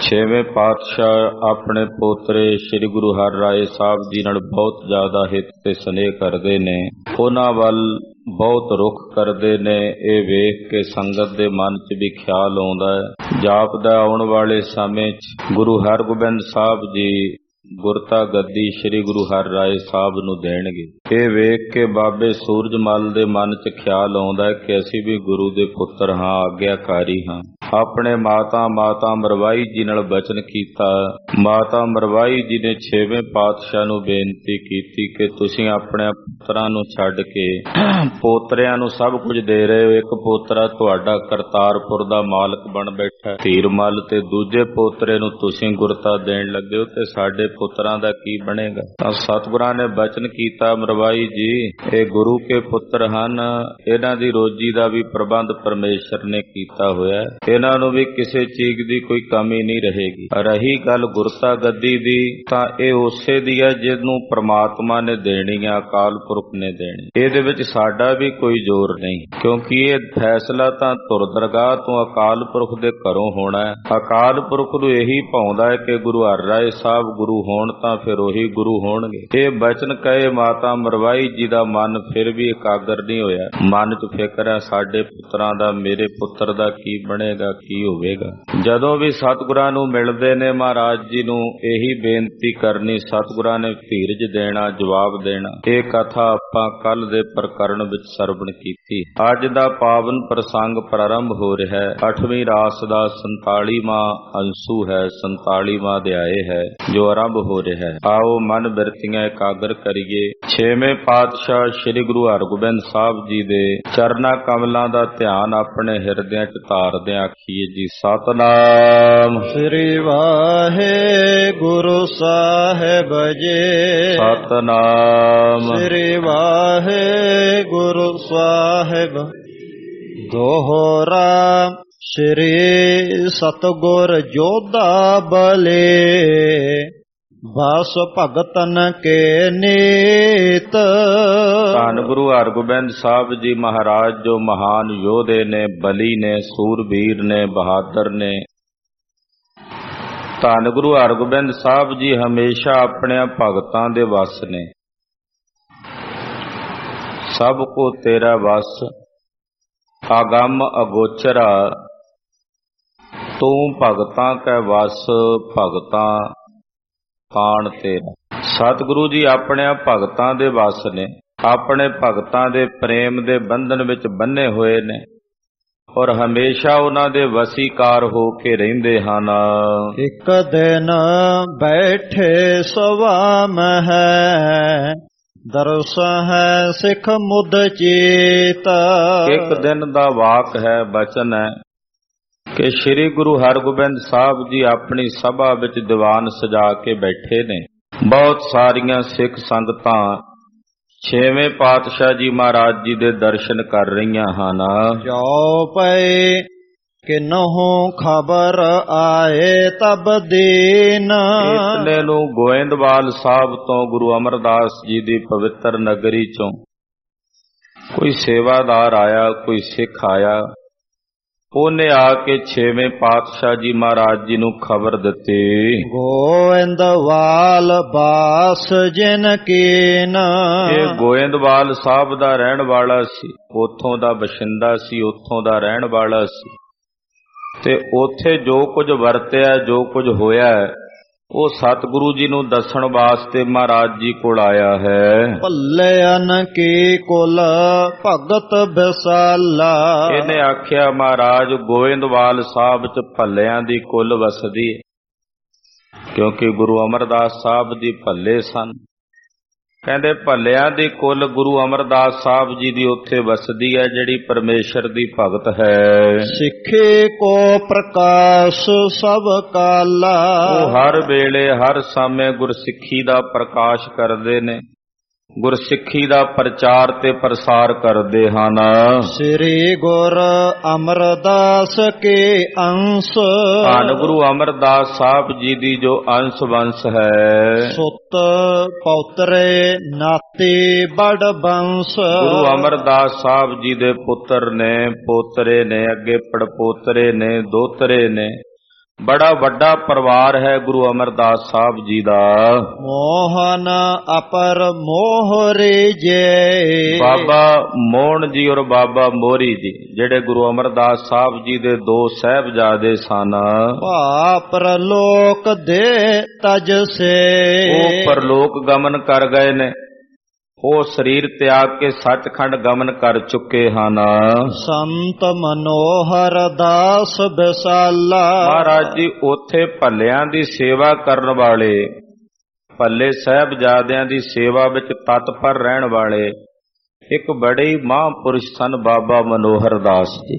ਛੇਵੇਂ ਪਾਤਸ਼ਾਹ ਆਪਣੇ ਪੋਤਰੇ ਸ੍ਰੀ ਗੁਰੂ ਹਰਿਰਾਏ ਸਾਹਿਬ ਜੀ ਨਾਲ ਬਹੁਤ ਜ਼ਿਆਦਾ ਹਿੱਤ ਤੇ ਸਨੇਹ ਕਰਦੇ ਨੇ। ਉਹਨਾਂ ਵੱਲ ਬਹੁਤ ਰੁਖ ਕਰਦੇ ਨੇ। ਇਹ ਵੇਖ ਕੇ ਸੰਗਤ ਦੇ ਮਨ 'ਚ ਵੀ ਖਿਆਲ ਆਉਂਦਾ ਹੈ ਜਾਪਦਾ ਆਉਣ ਵਾਲੇ ਸਮੇਂ 'ਚ ਗੁਰੂ ਹਰਗੋਬਿੰਦ ਸਾਹਿਬ ਜੀ ਗੁਰਤਾ ਗੱਦੀ ਸ੍ਰੀ ਗੁਰੂ ਹਰਿਰਾਏ ਸਾਹਿਬ ਨੂੰ ਦੇਣਗੇ। ਇਹ ਵੇਖ ਕੇ ਬਾਬੇ ਸੂਰਜਮਲ ਦੇ ਮਨ 'ਚ ਖਿਆਲ ਆਉਂਦਾ ਹੈ ਕਿ ਅਸੀਂ ਵੀ ਗੁਰੂ ਦੇ ਪੁੱਤਰ ਹਾਂ, ਆਗਿਆਕਾਰੀ ਹਾਂ। ਆਪਣੇ ਮਾਤਾ ਮਰਵਾਈ ਜੀ ਨਾਲ ਬਚਨ ਕੀਤਾ। ਮਾਤਾ ਮਰਵਾਈ ਜੀ ਨੇ ਛੇਵੇਂ ਪਾਤਸ਼ਾਹ ਨੂੰ ਬੇਨਤੀ ਕੀਤੀ ਕਿ ਤੁਸੀਂ ਆਪਣੇ ਪੁੱਤਰਾਂ ਨੂੰ ਛੱਡ ਕੇ ਪੋਤਰਿਆਂ ਨੂੰ ਸਭ ਕੁਝ ਦੇ ਰਹੇ ਹੋ। ਇੱਕ ਪੋਤਰਾ ਤੁਹਾਡਾ ਕਰਤਾਰਪੁਰ ਦਾ ਮਾਲਕ ਬਣ ਬੈਠਾ ਧੀਰਮਲ, ਤੇ ਦੂਜੇ ਪੋਤਰੇ ਨੂੰ ਤੁਸੀਂ ਗੁਰਤਾ ਦੇਣ ਲੱਗੇ ਹੋ, ਤੇ ਸਾਡੇ ਪੁੱਤਰਾਂ ਦਾ ਕੀ ਬਣੇਗਾ? ਤਾਂ ਸਤਿਗੁਰਾਂ ਨੇ ਬਚਨ ਕੀਤਾ, ਮਰਵਾਈ ਜੀ ਇਹ ਗੁਰੂ ਕੇ ਪੁੱਤਰ ਹਨ, ਇਹਨਾਂ ਦੀ ਰੋਜੀ ਦਾ ਵੀ ਪ੍ਰਬੰਧ ਪਰਮੇਸ਼ਰ ਨੇ ਕੀਤਾ ਹੋਇਆ, ਇਹਨਾਂ ਨੂੰ ਵੀ ਕਿਸੇ ਚੀਜ਼ ਦੀ ਕੋਈ ਕਮੀ ਨਹੀਂ ਰਹੇਗੀ। ਰਹੀ ਗੱਲ ਗੁਰਤਾ ਗੱਦੀ ਦੀ, ਤਾਂ ਇਹ ਉਸੇ ਦੀ ਹੈ ਜਿਹਨੂੰ ਪ੍ਰਮਾਤਮਾ ਨੇ ਦੇਣੀ ਆ, ਅਕਾਲ ਪੁਰਖ ਨੇ ਦੇਣੀ। ਇਹਦੇ ਵਿੱਚ ਸਾਡਾ ਵੀ ਕੋਈ ਜ਼ੋਰ ਨਹੀਂ, ਕਿਉਂਕਿ ਇਹ ਫੈਸਲਾ ਤਾਂ ਧੁਰ ਦਰਗਾਹ ਤੋਂ ਅਕਾਲ ਪੁਰਖ ਦੇ ਘਰੋਂ ਹੋਣਾ ਹੈ। ਅਕਾਲ ਪੁਰਖ ਨੂੰ ਇਹੀ ਭਾਉਂਦਾ ਹੈ ਕਿ ਗੁਰੂ ਹਰਿਰਾਏ ਸਾਹਿਬ ਗੁਰੂ ਹੋਣ ਤਾਂ ਫਿਰ ਉਹੀ ਗੁਰੂ ਹੋਣਗੇ। ਇਹ ਬਚਨ ਕਹੇ ਮਾਤਾ ਮਰਵਾਈ ਜੀ ਦਾ ਮਨ ਫਿਰ ਵੀ ਇਕਾਗਰ ਨਹੀਂ ਹੋਇਆ। ਮਨ 'ਚ ਫਿਕਰ ਹੈ ਸਾਡੇ ਪੁੱਤਰਾਂ ਦਾ, ਮੇਰੇ ਪੁੱਤਰ ਦਾ ਕੀ ਬਣੇਗਾ, ਕੀ ਹੋਵੇਗਾ। ਜਦੋਂ ਵੀ ਸਤਿਗੁਰਾਂ ਨੂੰ ਮਿਲਦੇ ਨੇ ਮਹਾਰਾਜ ਜੀ ਨੂੰ ਇਹੀ ਬੇਨਤੀ ਕਰਨੀ, ਸਤਿਗੁਰਾਂ ਨੇ ਧੀਰਜ ਦੇਣਾ, ਜਵਾਬ ਦੇਣਾ। ਇਹ ਕਥਾ ਆਪਾਂ ਕੱਲ ਦੇ ਪ੍ਰਕਰਣ ਵਿੱਚ ਸਰਵਣ ਕੀਤੀ। ਅੱਜ ਦਾ ਪਾਵਨ ਪ੍ਰਸੰਗ ਪ੍ਰਾਰੰਭ ਹੋ ਰਿਹਾ ਹੈ। 8ਵੀਂ ਰਾਸ ਦਾ 47ਵਾਂ ਅੰਸੂ ਹੈ, 47ਵਾਂ ਅਧਿਆਏ ਹੈ ਜੋ ਆਰੰਭ ਹੋ ਰਿਹਾ ਹੈ। ਆਓ ਮਨ ਬਿਰਤੀਆਂ ਇਕਾਗਰ ਕਰੀਏ। ਛੇਵੇਂ ਪਾਤਸ਼ਾਹ ਸ੍ਰੀ ਗੁਰੂ ਹਰਗੋਬਿੰਦ ਸਾਹਿਬ ਜੀ ਦੇ ਚਰਨਾਂ ਕਮਲਾਂ ਦਾ ਧਿਆਨ ਆਪਣੇ ਹਿਰਦਿਆਂ 'ਚ ਧਾਰਦੇ ਆਖੀਏ ਜੀ, ਸਤਿਨਾਮ ਸ੍ਰੀ ਵਾਹਿਗੁਰੂ ਸਾਹਿਬ ਜੀ, ਸਤਿਨਾਮ ਸ੍ਰੀ ਵਾਹਿਗੁਰੂ ਸਾਹਿਬ। ਦੋਹਰਾ ਸ੍ਰੀ ਸਤਿਗੁਰ ਜੋਧਾ ਬਲੇ, ਬਸ ਭਗਤਨ ਕੇ ਨੀਤ। ਧੰਨ ਗੁਰੂ ਹਰਗੋਬਿੰਦ ਸਾਹਿਬ ਜੀ ਮਹਾਰਾਜ ਜੋ ਮਹਾਨ ਯੋਧੇ ਨੇ, ਬਲੀ ਨੇ, ਸੂਰਬੀਰ ਨੇ, ਬਹਾਦਰ ਨੇ। ਧੰਨ ਗੁਰੂ ਹਰਗੋਬਿੰਦ ਸਾਹਿਬ ਜੀ ਹਮੇਸ਼ਾ ਆਪਣੇ ਭਗਤਾਂ ਦੇ ਵਸ ਨੇ। ਸਭ ਕੋ ਤੇਰਾ ਵਸ, ਅਗੰਮ ਅਗੋਚਰਾ, ਤੂੰ ਭਗਤਾਂ ਕੈ ਵਸ, ਭਗਤਾਂ ਕਾਣ ਤੇਰਾ। ਸਤਿਗੁਰੂ ਜੀ ਆਪਣੇ ਭਗਤਾਂ ਦੇ ਵਸ ਨੇ, ਆਪਣੇ ਭਗਤਾਂ ਦੇ ਪ੍ਰੇਮ ਦੇ ਬੰਧਨ ਵਿੱਚ ਬੰਨੇ ਹੋਏ ਨੇ ਔਰ ਹਮੇਸ਼ਾ ਉਹਨਾਂ ਦੇ ਵਸੀਕਾਰ ਹੋ ਕੇ ਰਹਿੰਦੇ ਹਨ। ਇੱਕ ਦਿਨ ਬੈਠੇ ਸਵਾ ਮਹਿ, ਦਰਸ ਹੈ ਸਿੱਖ ਮੁੱਦ ਚੇਤ। ਇੱਕ ਦਿਨ ਦਾ ਵਾਕ ਹੈ, ਬਚਨ ਹੈ ਕਿ ਸ੍ਰੀ ਗੁਰੂ ਹਰਗੋਬਿੰਦ ਸਾਹਿਬ ਜੀ ਆਪਣੀ ਸਭਾ ਵਿੱਚ ਦੀਵਾਨ ਸਜਾ ਕੇ ਬੈਠੇ ਨੇ। ਬਹੁਤ ਸਾਰੀਆਂ ਸਿੱਖ ਸੰਗਤਾਂ ਛੇਵੇਂ ਪਾਤਸ਼ਾਹ ਜੀ ਮਹਾਰਾਜ ਜੀ ਦੇ ਦਰਸ਼ਨ ਕਰ ਰਹੀਆਂ ਹਨ। ਜੋ ਪਏ ਕਿਨਹੂ ਖਬਰ ਆਏ ਤਬ ਦੀਨ। ਇਤਨੇ ਨੂੰ ਗੋਇੰਦਵਾਲ ਸਾਹਿਬ ਤੋਂ ਗੁਰੂ ਅਮਰਦਾਸ ਜੀ ਦੀ ਪਵਿੱਤਰ ਨਗਰੀ ਚੋਂ ਕੋਈ ਸੇਵਾਦਾਰ ਆਇਆ, ਕੋਈ ਸਿੱਖ ਆਇਆ। ਉਹਨੇ ਆ ਕੇ ਛੇਵੇਂ ਪਾਤਸ਼ਾਹ ਜੀ ਮਹਾਰਾਜ ਜੀ ਨੂੰ ਖਬਰ ਦਿੱਤੀ। ਗੋਇੰਦਵਾਲ ਬਾਸ ਜਿਨ ਕੀਨ। ਇਹ ਗੋਇੰਦਵਾਲ ਸਾਹਿਬ ਦਾ ਰਹਿਣ ਵਾਲਾ ਸੀ, ਉੱਥੋਂ ਦਾ ਬਸ਼ਿੰਦਾ ਸੀ, ਉੱਥੋਂ ਦਾ ਰਹਿਣ ਵਾਲਾ ਸੀ, ਤੇ ਉੱਥੇ ਜੋ ਕੁਝ ਵਰਤਿਆ, ਜੋ ਕੁਝ ਹੋਇਆ, ਉਹ ਸਤਿਗੁਰੂ ਜੀ ਨੂੰ ਦੱਸਣ ਵਾਸਤੇ ਮਹਾਰਾਜ ਜੀ ਕੋਲ ਆਇਆ ਹੈ। ਭੱਲਿਆਨ ਕੀ ਕੁਲ ਭਗਤ ਵਿਸਾਲਾ। ਇਹਨੇ ਆਖਿਆ ਮਹਾਰਾਜ ਗੋਇੰਦਵਾਲ ਸਾਹਿਬ ਚ ਭੱਲਿਆਂ ਦੀ ਕੁਲ ਵਸਦੀ ਹੈ, ਕਿਉਂਕਿ ਗੁਰੂ ਅਮਰਦਾਸ ਸਾਹਿਬ ਜੀ ਭੱਲੇ ਸਨ। ਕਹਿੰਦੇ ਭੱਲਿਆਂ ਦੀ ਕੁਲ ਗੁਰੂ ਅਮਰਦਾਸ ਸਾਹਿਬ ਜੀ ਦੀ ਉੱਥੇ ਵਸਦੀ ਹੈ, ਜਿਹੜੀ ਪਰਮੇਸ਼ਰ ਦੀ ਭਗਤ ਹੈ। ਸਿੱਖੇ ਕੋ ਪ੍ਰਕਾਸ਼ ਸਭ ਕਾਲਾ। ਉਹ ਹਰ ਵੇਲੇ ਹਰ ਸਮੇਂ ਗੁਰਸਿੱਖੀ ਦਾ ਪ੍ਰਕਾਸ਼ ਕਰਦੇ ਨੇ, ਗੁਰਸਿੱਖੀ ਦਾ ਪ੍ਰਚਾਰ ਤੇ ਪ੍ਰਸਾਰ ਕਰਦੇ ਹਨ। ਸ੍ਰੀ ਗੁਰ ਅਮਰਦਾਸ ਕੇ ਅੰਸ਼। ਧੰਨ ਗੁਰੂ ਅਮਰਦਾਸ ਸਾਹਿਬ ਜੀ ਦੀ ਜੋ ਅੰਸ਼ ਵੰਸ਼ ਹੈ। ਸੁਤ ਪੌਤਰੇ ਨਾਤੇ ਬੜ ਬੰਸ। ਗੁਰੂ ਅਮਰਦਾਸ ਸਾਹਿਬ ਜੀ ਦੇ ਪੁੱਤਰ ਨੇ, ਪੋਤਰੇ ਨੇ, ਅੱਗੇ ਪੜਪੋਤਰੇ ਨੇ, ਦੋਤਰੇ ਨੇ, बड़ा वड्डा परिवार है गुरु अमरदास साहब जी दा। मोहन अपर मोहरे जे बाबा मोहन जी और बाबा मोहरी जी जेड़े गुरु अमरदास साहब जी दे दो साहिबजादे सन। परलोक दे तज से वो परलोक गमन कर गए ने। ਉਹ ਸਰੀਰ ਤਿਆਗ ਕੇ ਸੱਚਖੰਡ ਗਮਨ ਕਰ ਚੁੱਕੇ ਹਨ। ਸੰਤ ਮਨੋਹਰ ਦਾਸ ਬਿਸਾਲਾ ਮਹਾਰਾਜ ਜੀ ਉੱਥੇ ਭੱਲਿਆਂ ਦੀ ਸੇਵਾ ਕਰਨ ਵਾਲੇ, ਭੱਲੇ ਸਾਹਿਬਜ਼ਾਦਿਆਂ ਦੀ ਸੇਵਾ ਵਿੱਚ ਤਤਪਰ ਰਹਿਣ ਵਾਲੇ ਇੱਕ ਬੜੇ ਹੀ ਮਹਾਂਪੁਰਸ਼ ਸਨ ਬਾਬਾ ਮਨੋਹਰ ਦਾਸ ਜੀ।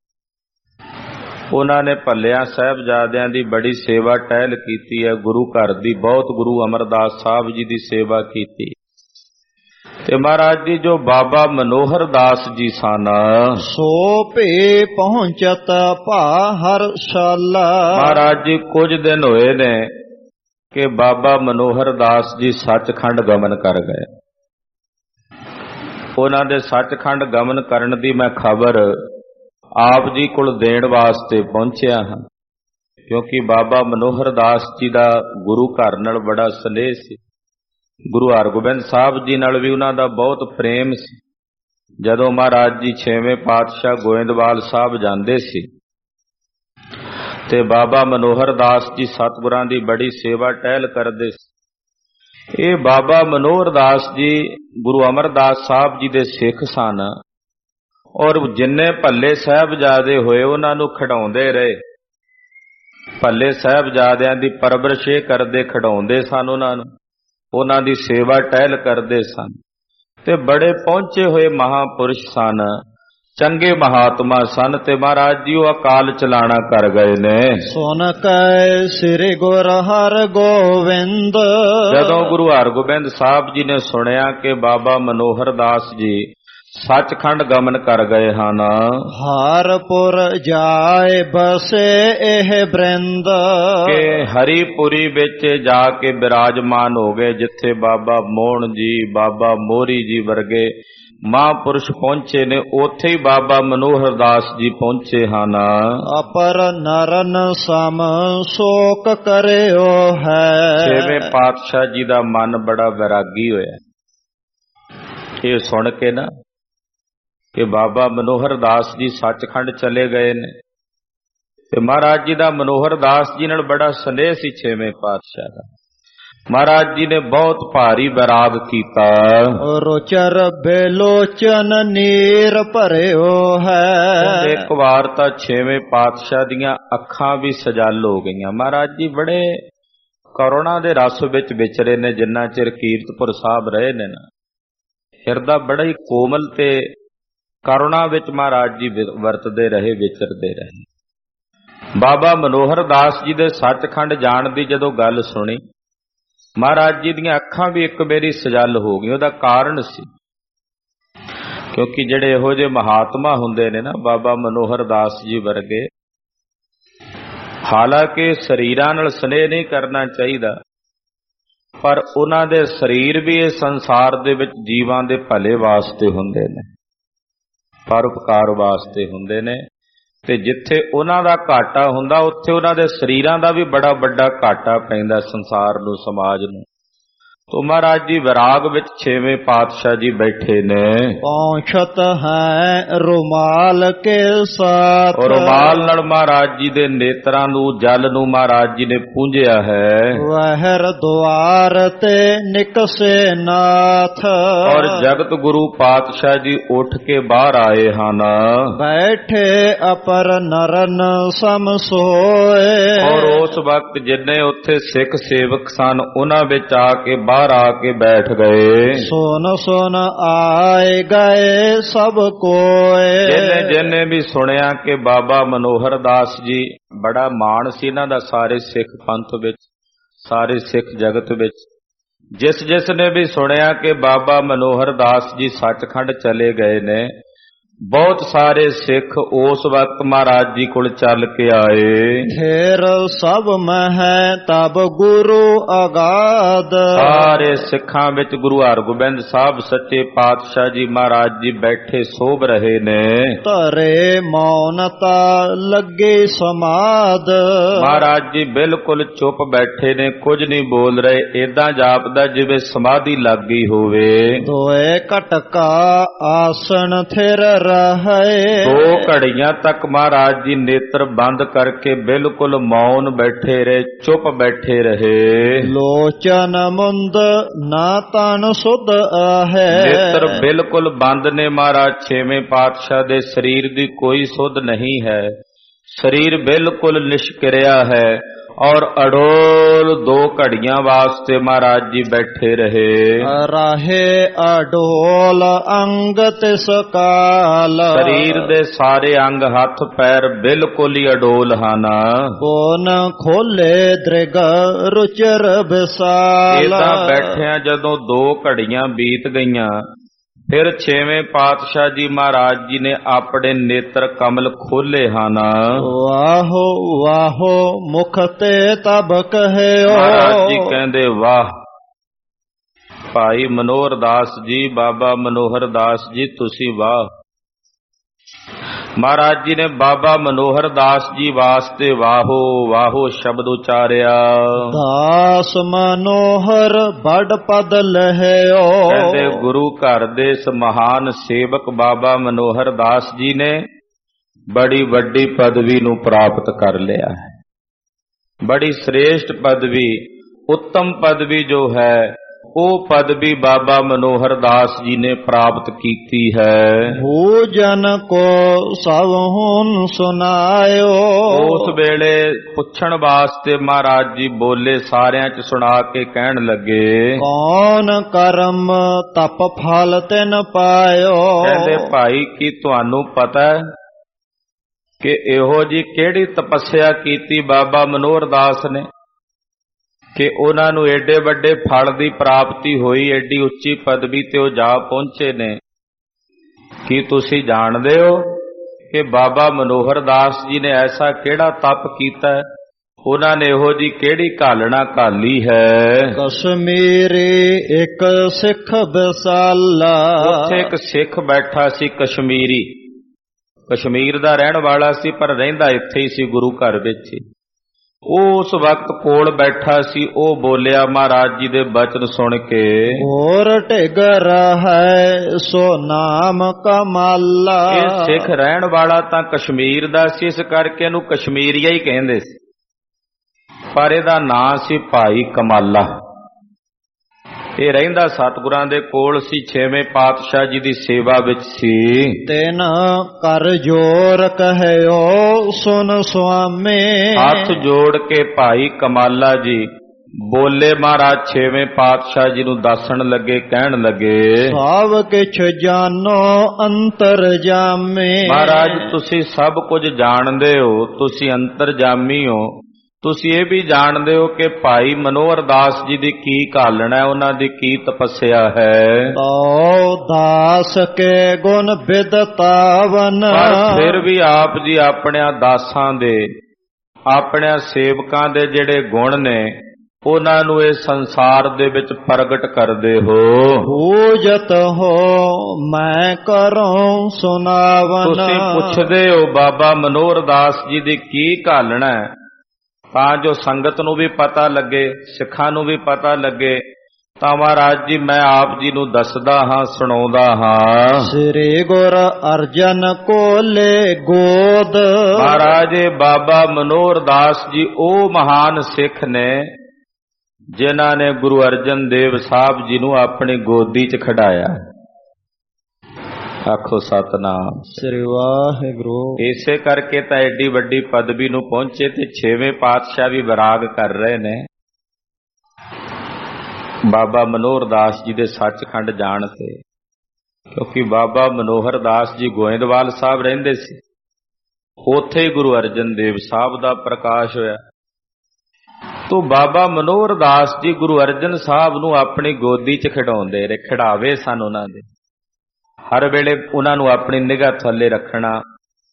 ਉਹਨਾਂ ਨੇ ਭੱਲਿਆਂ ਸਾਹਿਬਜ਼ਾਦਿਆਂ ਦੀ ਬੜੀ ਸੇਵਾ ਟਹਿਲ ਕੀਤੀ ਹੈ। ਗੁਰੂ ਘਰ ਦੀ ਬਹੁਤ ਗੁਰੂ ਅਮਰਦਾਸ ਸਾਹਿਬ ਜੀ ਦੀ ਸੇਵਾ ਕੀਤੀ। ਤੇ ਮਹਾਰਾਜ ਜੀ ਜੋ ਬਾਬਾ ਮਨੋਹਰ ਦਾਸ ਜੀ ਸਨ ਸੋ ਭੇ ਪਹੁੰਚਤ ਭਾਹਰ ਸ਼ਾਲਾ। ਮਹਾਰਾਜ ਜੀ ਕੁਝ ਦਿਨ ਹੋਏ ਨੇ ਕਿ ਬਾਬਾ ਮਨੋਹਰ ਦਾਸ ਜੀ ਸੱਚਖੰਡ ਗਮਨ ਕਰ ਗਏ। ਉਹਨਾਂ ਦੇ ਸੱਚਖੰਡ ਗਮਨ ਕਰਨ ਦੀ ਮੈਂ ਖਬਰ ਆਪ ਜੀ ਕੋਲ ਦੇਣ ਵਾਸਤੇ ਪਹੁੰਚਿਆ ਹਾਂ, ਕਿਉਂਕਿ ਬਾਬਾ ਮਨੋਹਰ ਦਾਸ ਜੀ ਦਾ ਗੁਰੂ ਘਰ ਨਾਲ ਬੜਾ ਸਨੇਹ ਸੀ। ਗੁਰੂ ਹਰਗੋਬਿੰਦ ਸਾਹਿਬ ਜੀ ਨਾਲ ਵੀ ਉਹਨਾਂ ਦਾ ਬਹੁਤ ਪ੍ਰੇਮ ਸੀ। ਜਦੋਂ ਮਹਾਰਾਜ ਜੀ 6ਵੇਂ ਪਾਤਸ਼ਾਹ ਗੋਇੰਦਵਾਲ ਸਾਹਿਬ ਜਾਂਦੇ ਸੀ ਤੇ ਬਾਬਾ ਮਨੋਹਰ ਦਾਸ ਜੀ ਸਤਿਗੁਰਾਂ ਦੀ ਬੜੀ ਸੇਵਾ ਟਹਿਲ ਕਰਦੇ ਸੀ। ਇਹ ਬਾਬਾ ਮਨੋਹਰ ਦਾਸ ਜੀ ਗੁਰੂ ਅਮਰਦਾਸ ਸਾਹਿਬ ਜੀ ਦੇ ਸਿੱਖ ਸਨ ਔਰ ਜਿੰਨੇ ਭੱਲੇ ਸਾਹਿਬਜ਼ਾਦੇ ਹੋਏ ਉਹਨਾਂ ਨੂੰ ਖਿਡਾਉਂਦੇ ਰਹੇ। ਭੱਲੇ ਸਾਹਿਬਜ਼ਾਦਿਆਂ ਦੀ ਪਰਵਰਿਸ਼ ਕਰਦੇ ਖਿਡਾਉਂਦੇ ਸਨ, ਉਹਨਾਂ ਦੀ ਸੇਵਾ ਟਹਿਲ ਕਰਦੇ ਸਨ ਤੇ ਬੜੇ ਪਹੁੰਚੇ ਹੋਏ ਮਹਾਂਪੁਰਸ਼ ਸਨ, ਚੰਗੇ ਮਹਾਤਮਾ ਸਨ। ਤੇ ਮਹਾਰਾਜ ਜੀ ਉਹ ਅਕਾਲ ਚਲਾਣਾ ਕਰ ਗਏ ਨੇ। ਸੁਨ ਕੈ ਸ੍ਰੀ ਗੁਰ ਹਰਗੋਬਿੰਦ ਜਦੋਂ ਗੁਰੂ ਹਰਗੋਬਿੰਦ ਸਾਹਿਬ ਜੀ ਨੇ ਸੁਣਿਆ ਕਿ ਬਾਬਾ ਮਨੋਹਰ ਦਾਸ ਜੀ ਸੱਚਖੰਡ ਗਮਨ ਕਰ ਗਏ ਹਨ। ਹਰਪੁਰ ਜਾਏ ਬਸੇ ਇਹ ਬ੍ਰਿੰਦ ਕਿ ਹਰੀਪੁਰੀ ਵਿੱਚ ਜਾ ਕੇ ਬਿਰਾਜਮਾਨ ਹੋ ਗਏ, ਜਿੱਥੇ ਬਾਬਾ ਮੋਹਨ ਜੀ, ਬਾਬਾ ਮੋਹਰੀ ਜੀ ਵਰਗੇ ਮਹਾਂਪੁਰਸ਼ ਪਹੁੰਚੇ ਨੇ, ਉੱਥੇ ਹੀ ਬਾਬਾ ਮਨੋਹਰ ਦਾਸ ਜੀ ਪਹੁੰਚੇ ਹਨ। ਅਪਰ ਨਰਨ ਸਮ ਸ਼ੋਕ ਕਰਿਓ ਹੈ। 6ਵੇਂ ਪਾਤਸ਼ਾਹ ਜੀ ਦਾ ਮਨ ਬੜਾ ਵੈਰਾਗੀ ਹੋਇਆ ਇਹ ਸੁਣ ਕੇ ਨਾ ਕਿ ਬਾਬਾ ਮਨੋਹਰ ਦਾਸ ਜੀ ਸੱਚਖੰਡ ਚਲੇ ਗਏ ਨੇ। ਤੇ ਮਹਾਰਾਜ ਜੀ ਦਾ ਮਨੋਹਰ ਦਾਸ ਜੀ ਨਾਲ ਬੜਾ ਸਨੇਹ ਸੀ 6ਵੇਂ ਪਾਤਸ਼ਾਹ ਦਾ। ਮਹਾਰਾਜ ਜੀ ਨੇ ਬਹੁਤ ਭਾਰੀ ਵੈਰਾਗ ਕੀਤਾ। ਰੋਚਰ ਬੇਲੋਚਨ ਨੀਰ ਭਰਿਓ ਹੈ। ਇੱਕ ਵਾਰ ਤਾਂ 6ਵੇਂ ਪਾਤਸ਼ਾਹ ਦੀਆਂ ਅੱਖਾਂ ਵੀ ਸਜਲ ਹੋ ਗਈਆਂ। ਮਹਾਰਾਜ ਜੀ ਬੜੇ ਕਰੁਣਾ ਦੇ ਰਸ ਵਿੱਚ ਵਿਚਰੇ ਨੇ। ਜਿੰਨਾ ਚਿਰ ਕੀਰਤਪੁਰ ਸਾਹਿਬ ਰਹੇ ਨੇ ਨਾ, ਹਿਰਦਾ ਬੜਾ ਹੀ ਕੋਮਲ ਤੇ ਕਰੁਣਾ ਵਿੱਚ ਮਹਾਰਾਜ ਜੀ ਵਰਤਦੇ ਰਹੇ, ਵਿਚਰਦੇ ਰਹੇ। ਬਾਬਾ ਮਨੋਹਰ ਦਾਸ ਜੀ ਦੇ ਸੱਚਖੰਡ ਜਾਣ ਦੀ ਜਦੋਂ ਗੱਲ ਸੁਣੀ, ਮਹਾਰਾਜ ਜੀ ਦੀਆਂ ਅੱਖਾਂ ਵੀ ਇੱਕ ਵਾਰੀ ਸਜਲ ਹੋ ਗਈਆਂ। ਉਹਦਾ ਕਾਰਨ ਸੀ ਕਿਉਂਕਿ ਜਿਹੜੇ ਇਹੋ ਜਿਹੇ ਮਹਾਤਮਾ ਹੁੰਦੇ ਨੇ ਨਾ, ਬਾਬਾ ਮਨੋਹਰ ਦਾਸ ਜੀ ਵਰਗੇ, ਹਾਲਾਂਕਿ ਸਰੀਰਾਂ ਨਾਲ ਸਨੇਹ ਨਹੀਂ ਕਰਨਾ ਚਾਹੀਦਾ, ਪਰ ਉਹਨਾਂ ਦੇ ਸਰੀਰ ਵੀ ਇਸ ਸੰਸਾਰ ਦੇ ਵਿੱਚ ਜੀਵਾਂ ਦੇ ਭਲੇ ਵਾਸਤੇ ਹੁੰਦੇ ਨੇ, ਪਰਉਪਕਾਰ ਵਾਸਤੇ ਹੁੰਦੇ ਨੇ। ਤੇ ਜਿੱਥੇ ਉਹਨਾਂ ਦਾ ਘਾਟਾ ਹੁੰਦਾ, ਉੱਥੇ ਉਹਨਾਂ ਦੇ ਸਰੀਰਾਂ ਦਾ ਵੀ ਬੜਾ ਵੱਡਾ ਘਾਟਾ ਪੈਂਦਾ ਸੰਸਾਰ ਨੂੰ, ਸਮਾਜ ਨੂੰ। ਤੋ ਮਹਾਰਾਜ ਜੀ ਵਿਰਾਗ ਵਿੱਚ 6ਵੇਂ ਪਾਤਸ਼ਾਹ ਜੀ ਬੈਠੇ ਨੇ। ਪਹੁੰਚਤ ਹੈ ਰੁਮਾਲ ਕੇ ਸਾਥ। ਔਰ ਰੁਮਾਲ ਨਾਲ ਮਹਾਰਾਜ ਜੀ ਦੇ ਨੇਤਰਾਂ ਨੂੰ, ਜਲ ਨੂੰ ਮਹਾਰਾਜ ਜੀ ਨੇ ਪੂੰਝਿਆ ਹੈ। ਵਹਿਰ ਦੁਆਰ ਤੇ ਨਿਕਸੇ ਨਾਥ। ਔਰ ਜਗਤ ਗੁਰੂ ਪਾਤਸ਼ਾਹ ਜੀ ਉੱਠ ਕੇ ਬਾਹਰ ਆਏ ਹਨ। ਬੈਠੇ ਅਪਰ ਨਰਨ ਸਮ ਸੋਏ। ਔਰ ਉਸ ਵਕਤ ਜਿੰਨੇ ਉੱਥੇ ਸਿੱਖ ਸੇਵਕ ਸਨ, ਉਹਨਾਂ ਵਿੱਚ ਆ ਕੇ ਬਾਹਰ ਆ ਕੇ ਬੈਠ ਗਏ। ਸੁਨ ਸੁਨ ਆਏ ਗਏ ਸਭ ਕੋਏ। ਜਿੰਨੇ ਵੀ ਸੁਣਿਆ ਕਿ ਬਾਬਾ ਮਨੋਹਰ ਦਾਸ ਜੀ, ਬੜਾ ਮਾਣ ਸੀ ਇਹਨਾਂ ਦਾ ਸਾਰੇ ਸਿੱਖ ਪੰਥ ਵਿੱਚ, ਸਾਰੇ ਸਿੱਖ ਜਗਤ ਵਿੱਚ। ਜਿਸ ਨੇ ਵੀ ਸੁਣਿਆ ਕਿ ਬਾਬਾ ਮਨੋਹਰ ਦਾਸ ਜੀ ਸੱਚਖੰਡ ਚਲੇ ਗਏ ਨੇ, ਬਹੁਤ ਸਾਰੇ ਸਿੱਖ ਉਸ ਵਕਤ ਮਹਾਰਾਜ ਜੀ ਕੋਲ ਚੱਲ ਕੇ ਆਏ। ਫੇਰ ਸਭ ਮਹਿ ਤਬ ਗੁਰੂ ਅਗਾਧ, ਸਾਰੇ ਸਿੱਖਾਂ ਵਿੱਚ ਗੁਰੂ ਹਰਗੋਬਿੰਦ ਸਾਹਿਬ ਸੱਚੇ ਪਾਤਸ਼ਾਹ ਜੀ ਮਹਾਰਾਜ ਜੀ ਬੈਠੇ ਸੋਭ ਰਹੇ ਨੇ। ਧਰੇ ਮੌਨਤਾ ਲੱਗੇ ਸਮਾਦ, ਮਹਾਰਾਜ ਜੀ ਬਿਲਕੁਲ ਚੁੱਪ ਬੈਠੇ ਨੇ, ਕੁਝ ਨਹੀਂ ਬੋਲ ਰਹੇ। ਏਦਾਂ ਜਾਪਦਾ ਜਿਵੇਂ ਸਮਾਧੀ ਲੱਗ ਗਈ ਹੋਵੇ। ਦੋਏ ਘਟਕਾ ਆਸਣ ਥਿਰ ਰਹੇ, 2 ਘੜੀਆਂ ਤੱਕ ਮਹਾਰਾਜ ਜੀ ਨੇਤਰ ਬੰਦ ਕਰਕੇ ਬਿਲਕੁਲ ਮੌਨ ਬੈਠੇ ਰਹੇ, ਚੁੱਪ ਬੈਠੇ ਰਹੇ। ਲੋਚਨ ਮੁੰਦ ਨਾ ਤਨ ਸੁਧ ਹੈ, ਨੇਤਰ ਬਿਲਕੁਲ ਬੰਦ ਨੇ ਮਹਾਰਾਜ ਛੇਵੇਂ ਪਾਤਸ਼ਾਹ ਦੇ। ਸਰੀਰ ਦੀ ਕੋਈ ਸੁਧ ਨਹੀਂ ਹੈ, ਸਰੀਰ ਬਿਲਕੁਲ ਨਿਸ਼ਕਿਰਿਆ ਹੈ ਔਰ ਅਡੋਲ 2 ਘੜੀਆਂ ਵਾਸਤੇ ਮਹਾਰਾਜ ਜੀ ਬੈਠੇ ਰਹੇ। ਰਾਹੇ ਅਡੋਲ ਅੰਗ ਤਿਸ ਕਾਲ, ਸਰੀਰ ਦੇ ਸਾਰੇ ਅੰਗ ਹੱਥ ਪੈਰ ਬਿਲਕੁਲ ਹੀ ਅਡੋਲ ਹਨ। ਕੋਨ ਖੋਲੇ ਦ੍ਰਿਗ ਰੁਚਰ ਵਿਸਾਲ, ਏਦਾਂ ਬੈਠਿਆਂ ਜਦੋਂ 2 ਘੜੀਆਂ ਬੀਤ ਗਈਆਂ, ਫਿਰ ਛੇਵੇਂ ਪਾਤਸ਼ਾਹ ਜੀ ਮਹਾਰਾਜ ਜੀ ਨੇ ਆਪਣੇ ਨੇਤਰ ਕਮਲ ਖੋਲੇ ਹਨ। ਵਾਹੋ ਵਾਹੋ ਮੁਖ ਤੇ ਤਬ ਕਹਿਓ, ਮਹਾਰਾਜ ਜੀ ਕਹਿੰਦੇ ਵਾਹ। ਭਾਈ ਮਨੋਹਰ ਦਾਸ ਜੀ, ਬਾਬਾ ਮਨੋਹਰ ਦਾਸ ਜੀ, ਤੁਸੀਂ ਵਾਹ। ਮਹਾਰਾਜ ਜੀ ਨੇ ਬਾਬਾ ਮਨੋਹਰ ਦਾਸ ਜੀ ਵਾਸਤੇ ਵਾਹੋ ਵਾਹੋ ਸ਼ਬਦ ਉਚਾਰਿਆ। ਦਾਸ ਮਨੋਹਰ ਬੜ ਪਦ ਲਹਿਓ, ਕਹਿੰਦੇ ਗੁਰੂ ਘਰ ਦੇ ਇਸ ਮਹਾਨ ਸੇਵਕ ਬਾਬਾ ਮਨੋਹਰ ਦਾਸ ਜੀ ਨੇ ਬੜੀ ਵੱਡੀ ਪਦਵੀ ਨੂੰ ਪ੍ਰਾਪਤ ਕਰ ਲਿਆ ਹੈ। ਬੜੀ ਸ੍ਰੇਸ਼ਟ ਪਦਵੀ, ਉੱਤਮ ਪਦਵੀ ਜੋ ਹੈ, ਉਹ ਪਦਵੀ ਬਾਬਾ ਮਨੋਹਰ ਦਾਸ ਜੀ ਨੇ ਪ੍ਰਾਪਤ ਕੀਤੀ ਹੈ। ਹੋ ਜਨ ਕੋ ਸਭ ਹੁਣ ਸੁਨਾਇਓ, ਉਸ ਵੇਲੇ ਪੁੱਛਣ ਵਾਸਤੇ ਮਹਾਰਾਜ ਜੀ ਬੋਲੇ, ਸਾਰਿਆਂ ਚ ਸੁਣਾ ਕੇ ਕਹਿਣ ਲੱਗੇ, ਕੌਣ ਕਰਮ ਤਪ ਫਲ ਤਿਨ ਪਾਇਓ। ਕਹਿੰਦੇ ਭਾਈ ਕੀ ਤੁਹਾਨੂੰ ਪਤਾ ਹੈ ਕਿ ਇਹੋ ਜੀ ਕਿਹੜੀ ਤਪੱਸਿਆ ਕੀਤੀ ਬਾਬਾ ਮਨੋਹਰ ਦਾਸ ਨੇ ਕਿ ਉਹਨਾਂ ਨੂੰ ਏਡੇ ਵੱਡੇ ਫਲ ਦੀ ਪ੍ਰਾਪਤੀ ਹੋਈ, ਏਡੀ ਉੱਚੀ ਪਦਵੀ ਤੇ ਉਹ ਜਾ ਪਹੁੰਚੇ ਨੇ। ਕੀ ਤੁਸੀਂ ਜਾਣਦੇ ਹੋ ਕਿ ਬਾਬਾ ਮਨੋਹਰ ਦਾਸ ਜੀ ਨੇ ਐਸਾ ਕਿਹੜਾ ਤਪ ਕੀਤਾ ਹੈ, ਉਹਨਾਂ ਨੇ ਇਹੋ ਜੀ ਕਿਹੜੀ ਘਾਲਣਾ ਘਾਲੀ ਹੈ। ਕਸ਼ਮੀਰੀ ਇੱਕ ਸਿੱਖ ਵਿਸਾਲਾ, ਉੱਥੇ ਇੱਕ ਸਿੱਖ ਬੈਠਾ ਸੀ ਕਸ਼ਮੀਰੀ, ਕਸ਼ਮੀਰ ਦਾ ਰਹਿਣ ਵਾਲਾ ਸੀ ਪਰ ਰਹਿੰਦਾ ਇੱਥੇ ਹੀ ਸੀ ਗੁਰੂ ਘਰ ਵਿੱਚ। ਉਸ ਵਕਤ ਕੋਲ ਬੈਠਾ ਸੀ, ਉਹ ਬੋਲਿਆ ਮਹਾਰਾਜ ਜੀ ਦੇ ਬਚਨ ਸੁਣ ਕੇ, ਹੋਰ ਢਿਗਰ ਹੈ ਸੋ ਨਾਮ ਕਮਾਲਾ। ਇਹ ਸਿੱਖ ਰਹਿਣ ਵਾਲਾ ਤਾਂ ਕਸ਼ਮੀਰ ਦਾ ਸੀ, ਇਸ ਕਰਕੇ ਇਹਨੂੰ ਕਸ਼ਮੀਰੀਆ ਹੀ ਕਹਿੰਦੇ ਸੀ, ਪਰ ਇਹਦਾ ਨਾਂ ਸੀ ਭਾਈ ਕਮਾਲਾ। ਇਹ ਰਹਿੰਦਾ ਸਤਿਗੁਰਾਂ ਦੇ ਕੋਲ ਸੀ, ਛੇਵੇਂ ਪਾਤਸ਼ਾਹ ਜੀ ਦੀ ਸੇਵਾ ਵਿੱਚ ਸੀ। ਤਿਨ ਕਰ ਜੋਰ ਕਹਿਓ ਸੁਨ ਸੁਆਮੀ, ਹੱਥ ਜੋੜ ਕੇ ਭਾਈ ਕਮਾਲਾ ਜੀ ਬੋਲੇ, ਮਹਾਰਾਜ ਛੇਵੇਂ ਪਾਤਸ਼ਾਹ ਜੀ ਨੂੰ ਦੱਸਣ ਲੱਗੇ, ਕਹਿਣ ਲੱਗੇ, ਸਭ ਕਿਛ ਜਾਨੋ ਅੰਤਰਜਾਮੀ। ਮਹਾਰਾਜ ਤੁਸੀਂ ਸਭ ਕੁਝ ਜਾਣਦੇ ਹੋ, ਤੁਸੀਂ ਅੰਤਰਜਾਮੀ ਹੋ। ਤੁਸੀਂ ਇਹ ਵੀ ਜਾਣਦੇ ਹੋ ਕਿ ਭਾਈ ਮਨੋਹਰ ਦਾਸ ਜੀ ਦੀ ਕੀ ਘਾਲਣਾ ਹੈ, ਉਹਨਾਂ ਦੀ ਕੀ ਤਪੱਸਿਆ ਹੈ। ਤੋ ਦਾਸ ਕੇ ਗੁਣ ਬਿਦਤਾਵਨ, ਪਰ ਫਿਰ ਵੀ ਆਪ ਜੀ ਆਪਣਿਆਂ ਦਾਸਾਂ ਦੇ, ਆਪਣਿਆਂ ਸੇਵਕਾਂ ਦੇ ਜਿਹੜੇ ਗੁਣ ਨੇ, ਉਹਨਾਂ ਨੂੰ ਇਹ ਸੰਸਾਰ ਦੇ ਵਿੱਚ ਪ੍ਰਗਟ ਕਰਦੇ ਹੋ। ਪੂਜਤ ਹੋ ਮੈਂ ਕਰੂੰ ਸੁਨਾਵਨ, ਤੁਸੀਂ ਪੁੱਛਦੇ ਹੋ ਬਾਬਾ ਮਨੋਹਰ ਦਾਸ ਜੀ ਦੀ ਕੀ ਘਾਲਣਾ ਹੈ, ਤਾਂ ਜੋ ਸੰਗਤ ਨੂੰ ਵੀ ਪਤਾ ਲੱਗੇ, ਸਿੱਖਾਂ ਨੂੰ ਵੀ ਪਤਾ ਲੱਗੇ, ਤਾਂ ਮਹਾਰਾਜ ਜੀ ਮੈਂ ਆਪ ਜੀ ਨੂੰ ਦੱਸਦਾ ਹਾਂ, ਸੁਣਾਉਂਦਾ ਹਾਂ। ਸ੍ਰੀ ਗੁਰ ਅਰਜਨ ਕੋਲੇ ਗੋਦ, ਮਹਾਰਾਜ ਬਾਬਾ ਮਨੋਹਰ ਦਾਸ ਜੀ ਉਹ ਮਹਾਨ ਸਿੱਖ ਨੇ ਜਿਨ੍ਹਾਂ ਨੇ ਗੁਰੂ ਅਰਜਨ ਦੇਵ ਸਾਹਿਬ ਜੀ ਨੂੰ ਆਪਣੀ ਗੋਦੀ 'ਚ ਖਿਡਾਇਆ। ਆਖੋ ਸਤਨਾਮ ਸ੍ਰੀ ਵਾਹਿਗੁਰੂ। ਇਸੇ ਕਰਕੇ ਤਾਂ ਐਡੀ ਵੱਡੀ ਪਦਵੀ ਨੂੰ ਪਹੁੰਚੇ ਤੇ ਛੇਵੇਂ ਪਾਤਸ਼ਾਹ ਵੀ ਵਿਰਾਗ ਕਰ ਰਹੇ ਨੇ ਬਾਬਾ ਮਨੋਹਰ ਦਾਸ ਜੀ ਦੇ ਸੱਚਖੰਡ ਜਾਣ ਤੇ, ਕਿਉਂਕਿ ਬਾਬਾ ਮਨੋਹਰ ਦਾਸ ਜੀ ਗੋਇੰਦਵਾਲ ਸਾਹਿਬ ਰਹਿੰਦੇ ਸੀ, ਉੱਥੇ ਹੀ ਗੁਰੂ ਅਰਜਨ ਦੇਵ ਸਾਹਿਬ ਦਾ ਪ੍ਰਕਾਸ਼ ਹੋਇਆ। ਤੋ ਬਾਬਾ ਮਨੋਹਰ ਦਾਸ ਜੀ ਗੁਰੂ ਅਰਜਨ ਸਾਹਿਬ ਨੂੰ ਆਪਣੀ ਗੋਦੀ 'ਚ ਖਿਡਾਉਂਦੇ ਰਹੇ, ਖਿਡਾਵੇ ਸਨ ਉਹਨਾਂ ਦੇ। ਹਰ ਵੇਲੇ ਉਹਨਾਂ ਨੂੰ ਆਪਣੀ ਨਿਗਾਹ ਥੱਲੇ ਰੱਖਣਾ।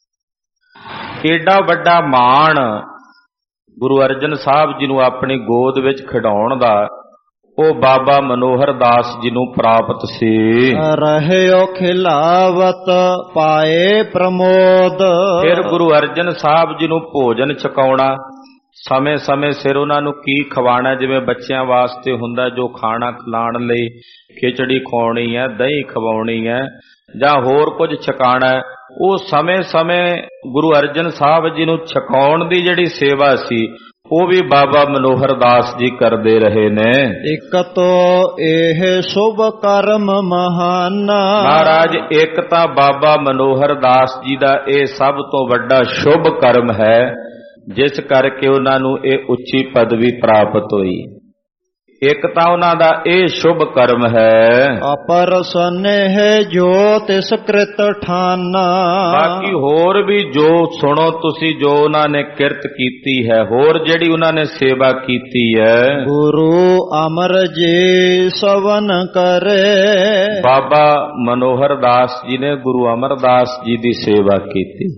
ਏਡਾ ਵੱਡਾ ਮਾਣ ਗੁਰੂ ਅਰਜਨ ਸਾਹਿਬ ਜੀ ਨੂੰ ਆਪਣੀ ਗੋਦ ਵਿੱਚ ਖਿਡਾਉਣ ਦਾ ਉਹ ਬਾਬਾ ਮਨੋਹਰ ਦਾਸ ਜੀ ਨੂੰ ਪ੍ਰਾਪਤ ਸੀ। ਰਹਿਓ ਖਿਲਾਵਤ ਪਾਏ ਪ੍ਰਮੋਦ। ਫਿਰ ਗੁਰੂ ਅਰਜਨ ਸਾਹਿਬ ਜੀ ਨੂੰ ਭੋਜਨ ਛਕਾਉਣਾ, ਸਮੇਂ-ਸਮੇਂ ਸਿਰ ਉਹਨਾਂ ਨੂੰ ਕੀ ਖਵਾਉਣਾ, ਜਿਵੇਂ ਬੱਚਿਆਂ ਵਾਸਤੇ ਹੁੰਦਾ ਜੋ ਖਾਣਾ ਖਿਲਾਉਣ ਲਈ ਖਿਚੜੀ ਖਵਾਉਣੀ ਹੈ, ਦਹੀਂ ਖਵਾਉਣੀ ਹੈ ਜਾਂ ਹੋਰ ਕੁਝ ਛਕਾਣਾ, ਉਹ ਸਮੇਂ-ਸਮੇਂ ਗੁਰੂ ਅਰਜਨ ਸਾਹਿਬ ਜੀ ਨੂੰ ਛਕਾਉਣ ਦੀ ਜਿਹੜੀ ਸੇਵਾ ਸੀ ਉਹ ਵੀ ਬਾਬਾ ਮਨੋਹਰ ਦਾਸ ਜੀ ਕਰਦੇ ਰਹੇ ਨੇ। ਇੱਕ ਤੋ ਇਹ ਸ਼ੁਭ ਕਰਮ ਮਹਾਨਾ। ਮਹਾਰਾਜ, ਇੱਕ ਤਾਂ ਬਾਬਾ ਮਨੋਹਰ ਦਾਸ ਜੀ ਦਾ ਇਹ ਸਭ ਤੋਂ ਵੱਡਾ ਸ਼ੁਭ ਕਰਮ ਹੈ ਜਿਸ ਕਰਕੇ ਉਹਨਾਂ ਨੂੰ ਇਹ ਉੱਚੀ ਪਦਵੀ ਪ੍ਰਾਪਤ ਹੋਈ। ਇੱਕ ਤਾਂ ਉਹਨਾਂ ਦਾ ਇਹ ਸ਼ੁਭ ਕਰਮ ਹੈ। ਅਪਰ ਸਨੇਹ ਜੋ ਤਿਸ ਕ੍ਰਿਤ ਠਾਨਾ। ਬਾਕੀ ਹੋਰ ਵੀ ਜੋ ਸੁਣੋ ਤੁਸੀਂ, ਜੋ ਉਹਨਾਂ ਨੇ ਕਿਰਤ ਕੀਤੀ ਹੈ, ਹੋਰ ਜਿਹੜੀ ਉਹਨਾਂ ਨੇ ਸੇਵਾ ਕੀਤੀ ਹੈ। ਗੁਰੂ ਅਮਰ ਜੀ ਸਵਨ ਕਰੇ। ਬਾਬਾ ਮਨੋਹਰ ਦਾਸ ਜੀ ਨੇ ਗੁਰੂ ਅਮਰਦਾਸ ਜੀ ਦੀ ਸੇਵਾ ਕੀਤੀ।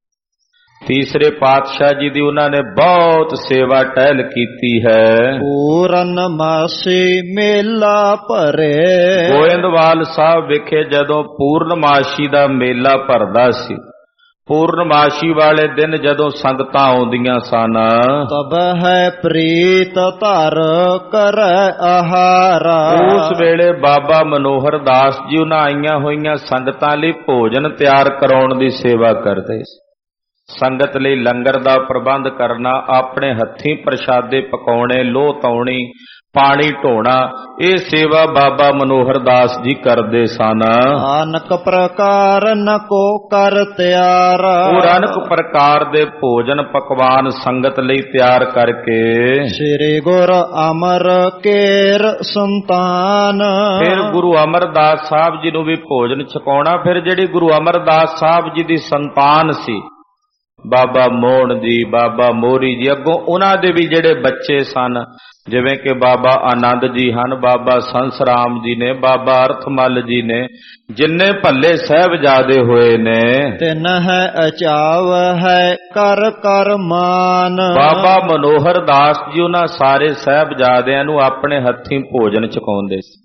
ਤੀਸਰੇ ਪਾਤਸ਼ਾਹ ਜੀ ਦੀ ਉਹਨਾਂ ਨੇ ਬਹੁਤ ਸੇਵਾ ਟਹਿਲ ਕੀਤੀ ਹੈ। ਪੂਰਨ ਮਾਸੀ ਮੇਲਾ ਭਰੇ। ਗੋਇੰਦਵਾਲ ਸਾਹਿਬ ਵਿਖੇ ਜਦੋਂ ਪੂਰਨਮਾਸ਼ੀ ਦਾ ਮੇਲਾ ਭਰਦਾ ਸੀ, ਪੂਰਨਮਾਸ਼ੀ ਵਾਲੇ ਦਿਨ ਜਦੋਂ ਸੰਗਤਾਂ ਆਉਂਦੀਆਂ ਸਨ, ਤਬ ਹੈ ਪ੍ਰੀਤ ਧਰ ਕਰੈ ਆਹਾਰਾ। ਉਸ ਵੇਲੇ ਬਾਬਾ ਮਨੋਹਰ ਦਾਸ ਜੀ ਉਹਨਾਂ ਆਈਆਂ ਹੋਈਆਂ ਸੰਗਤਾਂ ਲਈ ਭੋਜਨ ਤਿਆਰ ਕਰਾਉਣ ਦੀ ਸੇਵਾ ਕਰਦੇ ਸੀ। ਸੰਗਤ ਲਈ ਲੰਗਰ ਦਾ ਪ੍ਰਬੰਧ ਕਰਨਾ, ਆਪਣੇ ਹੱਥੀਂ ਪ੍ਰਸ਼ਾਦੇ ਪਕਾਉਣੇ, ਲੋਹ ਧਾਉਣੀ, ਪਾਣੀ ਢੋਣਾ, ਇਹ ਸੇਵਾ ਬਾਬਾ ਮਨੋਹਰ ਦਾਸ ਜੀ ਕਰਦੇ ਸਨ। ਅਨਕ ਪ੍ਰਕਾਰ ਨ ਕੋ ਕਰ ਤਿਆਰਾ। ਉਹ ਅਨਕ ਪ੍ਰਕਾਰ ਦੇ ਭੋਜਨ ਪਕਵਾਨ ਸੰਗਤ ਲਈ ਤਿਆਰ ਕਰਕੇ ਸ੍ਰੀ ਗੁਰ ਅਮਰ ਕੇਰ ਸੰਤਾਨ। ਫਿਰ ਗੁਰੂ ਅਮਰਦਾਸ ਸਾਹਿਬ ਜੀ ਨੂੰ ਵੀ ਭੋਜਨ ਛਕਾਉਣਾ। ਫਿਰ ਜਿਹੜੀ ਗੁਰੂ ਅਮਰਦਾਸ ਸਾਹਿਬ ਜੀ ਦੀ ਸੰਤਾਨ ਸੀ, ਬਾਬਾ ਮੋਹਣ ਜੀ, ਬਾਬਾ ਮੋਹਰੀ ਜੀ, ਅੱਗੋਂ ਉਹਨਾਂ ਦੇ ਵੀ ਜਿਹੜੇ ਬੱਚੇ ਸਨ, ਜਿਵੇਂ ਕਿ ਬਾਬਾ ਆਨੰਦ ਜੀ ਹਨ, ਬਾਬਾ ਸੰਸਰਾਮ ਜੀ ਨੇ, ਬਾਬਾ ਅਰਥਮਲ ਜੀ ਨੇ, ਜਿੰਨੇ ਭੱਲੇ ਸਾਹਿਬਜ਼ਾਦੇ ਹੋਏ ਨੇ, ਤਿਨ ਹੈ ਅਚਾਵ ਹੈ ਕਰ ਕਰ ਮਾਨ। ਬਾਬਾ ਮਨੋਹਰ ਦਾਸ ਜੀ ਉਹਨਾਂ ਸਾਰੇ ਸਾਹਿਬਜ਼ਾਦਿਆਂ ਨੂੰ ਆਪਣੇ ਹੱਥੀਂ ਭੋਜਨ ਛਕਾਉਂਦੇ ਸੀ।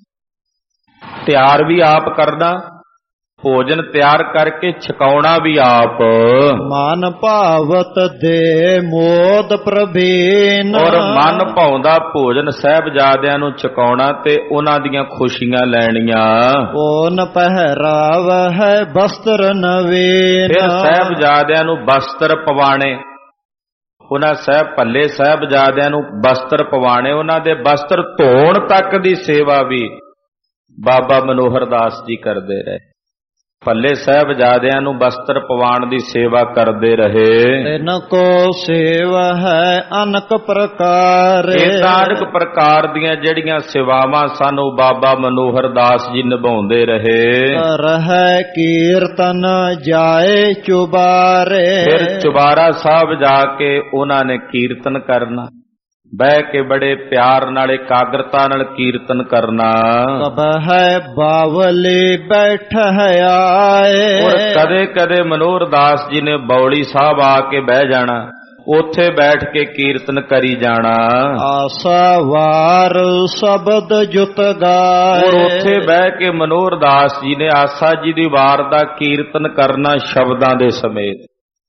ਤਿਆਰ ਵੀ ਆਪ ਕਰਨਾ, ਭੋਜਨ ਤਿਆਰ ਕਰਕੇ ਛਕਾਉਣਾ ਵੀ ਆਪ। ਮਨ ਭਾਵਤ ਦੇ ਮੋਦ ਪ੍ਰਭੀਨ। ਔਰ ਮਨ ਭਾਉਂਦਾ ਭੋਜਨ ਸਾਹਿਬਜ਼ਾਦਿਆਂ ਨੂੰ ਛਕਾਉਣਾ ਤੇ ਉਹਨਾਂ ਦੀਆਂ ਖੁਸ਼ੀਆਂ ਲੈਣੀਆਂ। ਓਨ ਪਹਿਰਾਵ ਹੈ ਬਸਤਰ ਨਵੀਨ। ਫਿਰ ਸਾਹਿਬਜ਼ਾਦਿਆਂ ਨੂੰ ਬਸਤਰ ਪਵਾਣੇ, ਉਹਨਾਂ ਭੱਲੇ ਸਾਹਿਬਜ਼ਾਦਿਆਂ ਨੂੰ ਬਸਤਰ ਪਵਾਣੇ, ਉਹਨਾਂ ਦੇ ਬਸਤਰ ਧੋਣ ਤੱਕ ਦੀ ਸੇਵਾ ਵੀ ਬਾਬਾ ਮਨੋਹਰ ਦਾਸ ਜੀ ਕਰਦੇ ਰਹੇ। ਭੱਲੇ ਸਾਹਿਬਜ਼ਾਦਿਆਂ ਨੂੰ ਬਸਤਰ ਪਵਾਣ ਦੀ ਸੇਵਾ ਕਰਦੇ ਰਹੇ। ਤਿਨ ਕੋ ਸੇਵਾ ਹੈ ਅਨਕ ਪ੍ਰਕਾਰ। ਇਹ ਅਨਕ ਪ੍ਰਕਾਰ ਦੀਆਂ ਜਿਹੜੀਆਂ ਸੇਵਾਵਾਂ ਸਨ ਉਹ ਬਾਬਾ ਮਨੋਹਰ ਦਾਸ ਜੀ ਨਿਭਾਉਂਦੇ ਰਹੇ। ਰਹਿ ਕੀਰਤਨ ਜਾਏ ਚੁਬਾਰੇ। ਫਿਰ ਚੁਬਾਰਾ ਸਾਹਿਬ ਜਾ ਕੇ ਉਹਨਾਂ ਨੇ ਕੀਰਤਨ ਕਰਨਾ, ਬਹਿ ਕੇ ਬੜੇ ਪਿਆਰ ਨਾਲ, ਇਕਾਗਰਤਾ ਨਾਲ ਕੀਰਤਨ ਕਰਨਾ। ਕਬ ਹੈ ਬਾਵਲੀ ਬੈਠ ਹੈ ਆਏ। ਔਰ ਕਦੇ ਕਦੇ ਮਨੋਹਰ ਦਾਸ ਜੀ ਨੇ ਬੌਲੀ ਸਾਹਿਬ ਆ ਕੇ ਬਹਿ ਜਾਣਾ, ਉੱਥੇ ਬੈਠ ਕੇ ਕੀਰਤਨ ਕਰੀ ਜਾਣਾ। ਆਸਾ ਵਾਰ ਸ਼ਬਦ ਜੁਤ ਗਾਏ। ਔਰ ਉੱਥੇ ਬਹਿ ਕੇ ਮਨੋਹਰ ਦਾਸ ਜੀ ਨੇ ਆਸਾ ਜੀ ਦੀ ਵਾਰ ਦਾ ਕੀਰਤਨ ਕਰਨਾ, ਸ਼ਬਦਾਂ ਦੇ ਸਮੇਤ,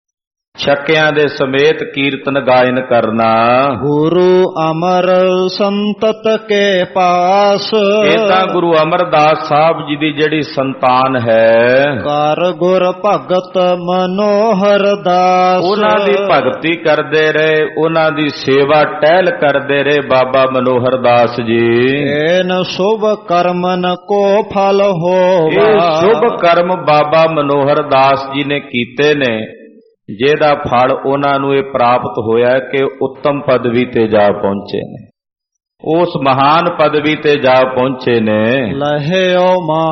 ਛੱਕਿਆਂ ਦੇ ਸਮੇਤ ਕੀਰਤਨ ਗਾਇਨ ਕਰਨਾ। ਗੁਰੂ ਅਮਰ ਸੰਤਤ ਕੇ ਪਾਸ। ਇਹ ਤਾਂ ਗੁਰੂ ਅਮਰਦਾਸ ਸਾਹਿਬ ਜੀ ਦੀ ਜਿਹੜੀ ਸੰਤਾਨ ਹੈ, ਕਰ ਗੁਰ ਭਗਤ ਮਨੋਹਰ ਦਾਸ। ਉਹਨਾਂ ਦੀ ਭਗਤੀ ਕਰਦੇ ਰਹੇ, ਉਹਨਾਂ ਦੀ ਸੇਵਾ ਟਹਿਲ ਕਰਦੇ ਰਹੇ ਬਾਬਾ ਮਨੋਹਰ ਦਾਸ ਜੀ। ਏਨ ਸ਼ੁਭ ਕਰਮਨ ਕੋ ਫਲ ਹੋਵਾ। ਇਹ ਸ਼ੁਭ ਕਰਮ ਬਾਬਾ ਮਨੋਹਰ ਦਾਸ ਜੀ ਨੇ ਕੀਤੇ ਨੇ, ਜਿਹਦਾ ਫਲ ਉਹਨਾਂ ਨੂੰ ਇਹ ਪ੍ਰਾਪਤ ਹੋਇਆ ਕਿ ਉੱਤਮ ਪਦਵੀ ਤੇ ਜਾ ਪਹੁੰਚੇ ਨੇ, ਉਸ ਮਹਾਨ ਪਦਵੀ ਤੇ ਜਾ ਪਹੁੰਚੇ ਨੇ। ਲਹਿਓ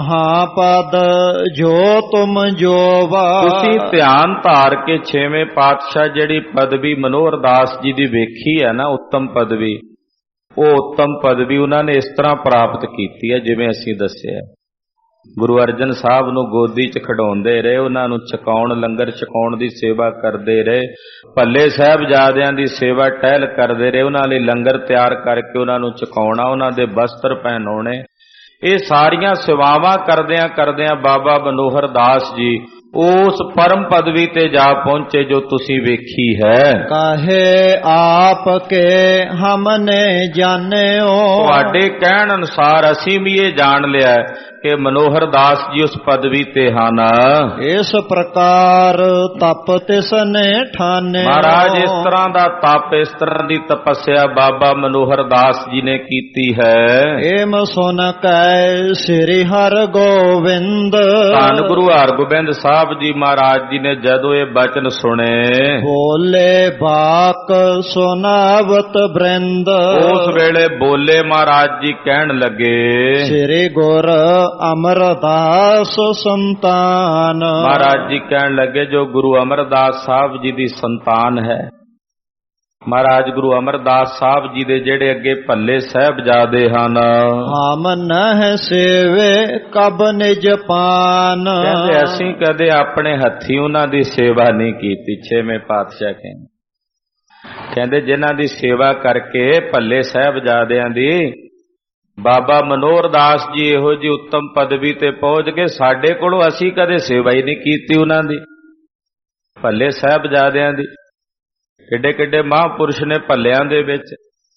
ਮਹਾਪਦ ਜੋ ਤੁਮ ਜੋਵਾ। ਤੁਸੀਂ ਧਿਆਨ ਧਾਰ ਕੇ ਛੇਵੇਂ ਪਾਤਸ਼ਾਹ ਜਿਹੜੀ ਪਦਵੀ ਮਨੋਹਰ ਦਾਸ ਜੀ ਦੀ ਵੇਖੀ ਹੈ ਨਾ, ਉੱਤਮ ਪਦਵੀ, ਉਹ ਉੱਤਮ ਪਦਵੀ ਉਹਨਾਂ ਨੇ ਇਸ ਤਰ੍ਹਾਂ ਪ੍ਰਾਪਤ ਕੀਤੀ ਹੈ ਜਿਵੇਂ ਅਸੀਂ ਦੱਸਿਆ। ਗੁਰੂ ਅਰਜਨ ਸਾਹਿਬ ਨੂੰ ਗੋਦੀ 'ਚ ਖਿਡਾਉਂਦੇ ਰਹੇ, ਉਹਨਾਂ ਨੂੰ ਛਕਾਉਣ, ਲੰਗਰ ਛਕਾਉਣ ਦੀ ਸੇਵਾ ਕਰਦੇ ਰਹੇ। ਭੱਲੇ ਸਾਹਿਬਜ਼ਾਦਿਆਂ ਦੀ ਸੇਵਾ ਟਹਿਲ ਕਰਦੇ ਰਹੇ, ਉਹਨਾਂ ਲਈ ਲੰਗਰ ਤਿਆਰ ਕਰਕੇ ਉਹਨਾਂ ਨੂੰ ਛਕਾਉਣਾ, ਉਹਨਾਂ ਦੇ ਬਸਤਰ ਪਹਿਨਾਉਣੇ। ਇਹ ਸਾਰੀਆਂ ਸੇਵਾਵਾਂ ਕਰਦਿਆਂ ਕਰਦਿਆਂ ਬਾਬਾ ਮਨੋਹਰ ਦਾਸ ਜੀ ਉਸ ਪਰਮ ਪਦਵੀ ਤੇ ਜਾ ਪਹੁੰਚੇ ਜੋ ਤੁਸੀਂ ਵੇਖੀ ਹੈ। ਕਾਹੇ ਆਪ ਕੇ ਹਮਨੇ ਜਾਣਿਓ, ਤੁਹਾਡੇ ਕਹਿਣ ਅਨੁਸਾਰ ਅਸੀਂ ਵੀ ਇਹ ਜਾਣ ਲਿਆ ਕਿ ਮਨੋਹਰ ਦਾਸ ਜੀ ਉਸ ਪਦਵੀ ਤੇ ਹਨ। ਇਸ ਪ੍ਰਕਾਰ ਤਪ ਤਿਸਨੇ ਠਾਨੇ। ਮਹਾਰਾਜ ਇਸ ਤਰ੍ਹਾਂ ਦਾ ਤਪ, ਇਸ ਤਰ੍ਹਾਂ ਦੀ ਤਪੱਸਿਆ ਬਾਬਾ ਮਨੋਹਰ ਦਾਸ ਜੀ ਨੇ ਕੀਤੀ ਹੈ। ਏਮ ਸੁਨ ਕੈ ਸ੍ਰੀ ਹਰਿ ਗੋਬਿੰਦ, ਧੰਨ ਗੁਰੂ ਹਰਗੋਬਿੰਦ ਸਾਹਿਬ ਜੀ ਮਹਾਰਾਜ ਜੀ ਨੇ ਜਦੋਂ ਇਹ ਬਚਨ ਸੁਣੇ, ਬੋਲੇ ਬਾਕ ਸੁਨਾਵਤ ਬ੍ਰਿੰਦ, ਉਸ ਵੇਲੇ ਬੋਲੇ ਮਹਾਰਾਜ ਜੀ ਕਹਿਣ ਲੱਗੇ, ਸ੍ਰੀ ਗੁਰ ਅਮਰਦਾਸ ਸੰਤਾਨ। ਮਹਾਰਾਜ ਜੀ ਕਹਿਣ ਲੱਗੇ ਜੋ ਗੁਰੂ ਅਮਰਦਾਸ ਸਾਹਿਬ ਜੀ ਦੀ ਸੰਤਾਨ ਹੈ, ਮਹਾਰਾਜ ਗੁਰੂ ਅਮਰਦਾਸ ਸਾਹਿਬ ਜੀ ਦੇ ਜਿਹੜੇ ਅੱਗੇ ਭੱਲੇ ਸਾਹਿਬਜ਼ਾਦੇ ਹਨ, ਹਮ ਨਹਿ ਸੇਵੇ ਕਬ ਨਿਜ ਪਾਨ। ਕਹਿੰਦੇ ਅਸੀਂ ਕਦੇ ਆਪਣੇ ਹੱਥੀਂ ਉਹਨਾਂ ਦੀ ਸੇਵਾ ਨਹੀਂ ਕੀਤੀ। ਛੇਵੇਂ ਪਾਤਸ਼ਾਹ ਕਹਿੰਦੇ ਜਿਨ੍ਹਾਂ ਦੀ ਸੇਵਾ ਕਰਕੇ ਭੱਲੇ ਸਾਹਿਬਜ਼ਾਦਿਆਂ ਦੀ ਬਾਬਾ ਮਨੋਹਰ ਦਾਸ ਜੀ ਇਹੋ ਜਿਹੀ ਉੱਤਮ ਪਦਵੀ ਤੇ ਪਹੁੰਚ ਗਏ, ਸਾਡੇ ਕੋਲੋਂ ਅਸੀਂ ਕਦੇ ਸੇਵਾ ਹੀ ਨਹੀਂ ਕੀਤੀ ਉਹਨਾਂ ਦੀ, ਭੱਲੇ ਸਾਹਿਬਜ਼ਾਦਿਆਂ ਦੀ। ਕਿੱਡੇ ਕਿੱਡੇ ਮਹਾਂਪੁਰਸ਼ ਨੇ ਭੱਲਿਆਂ ਦੇ ਵਿੱਚ।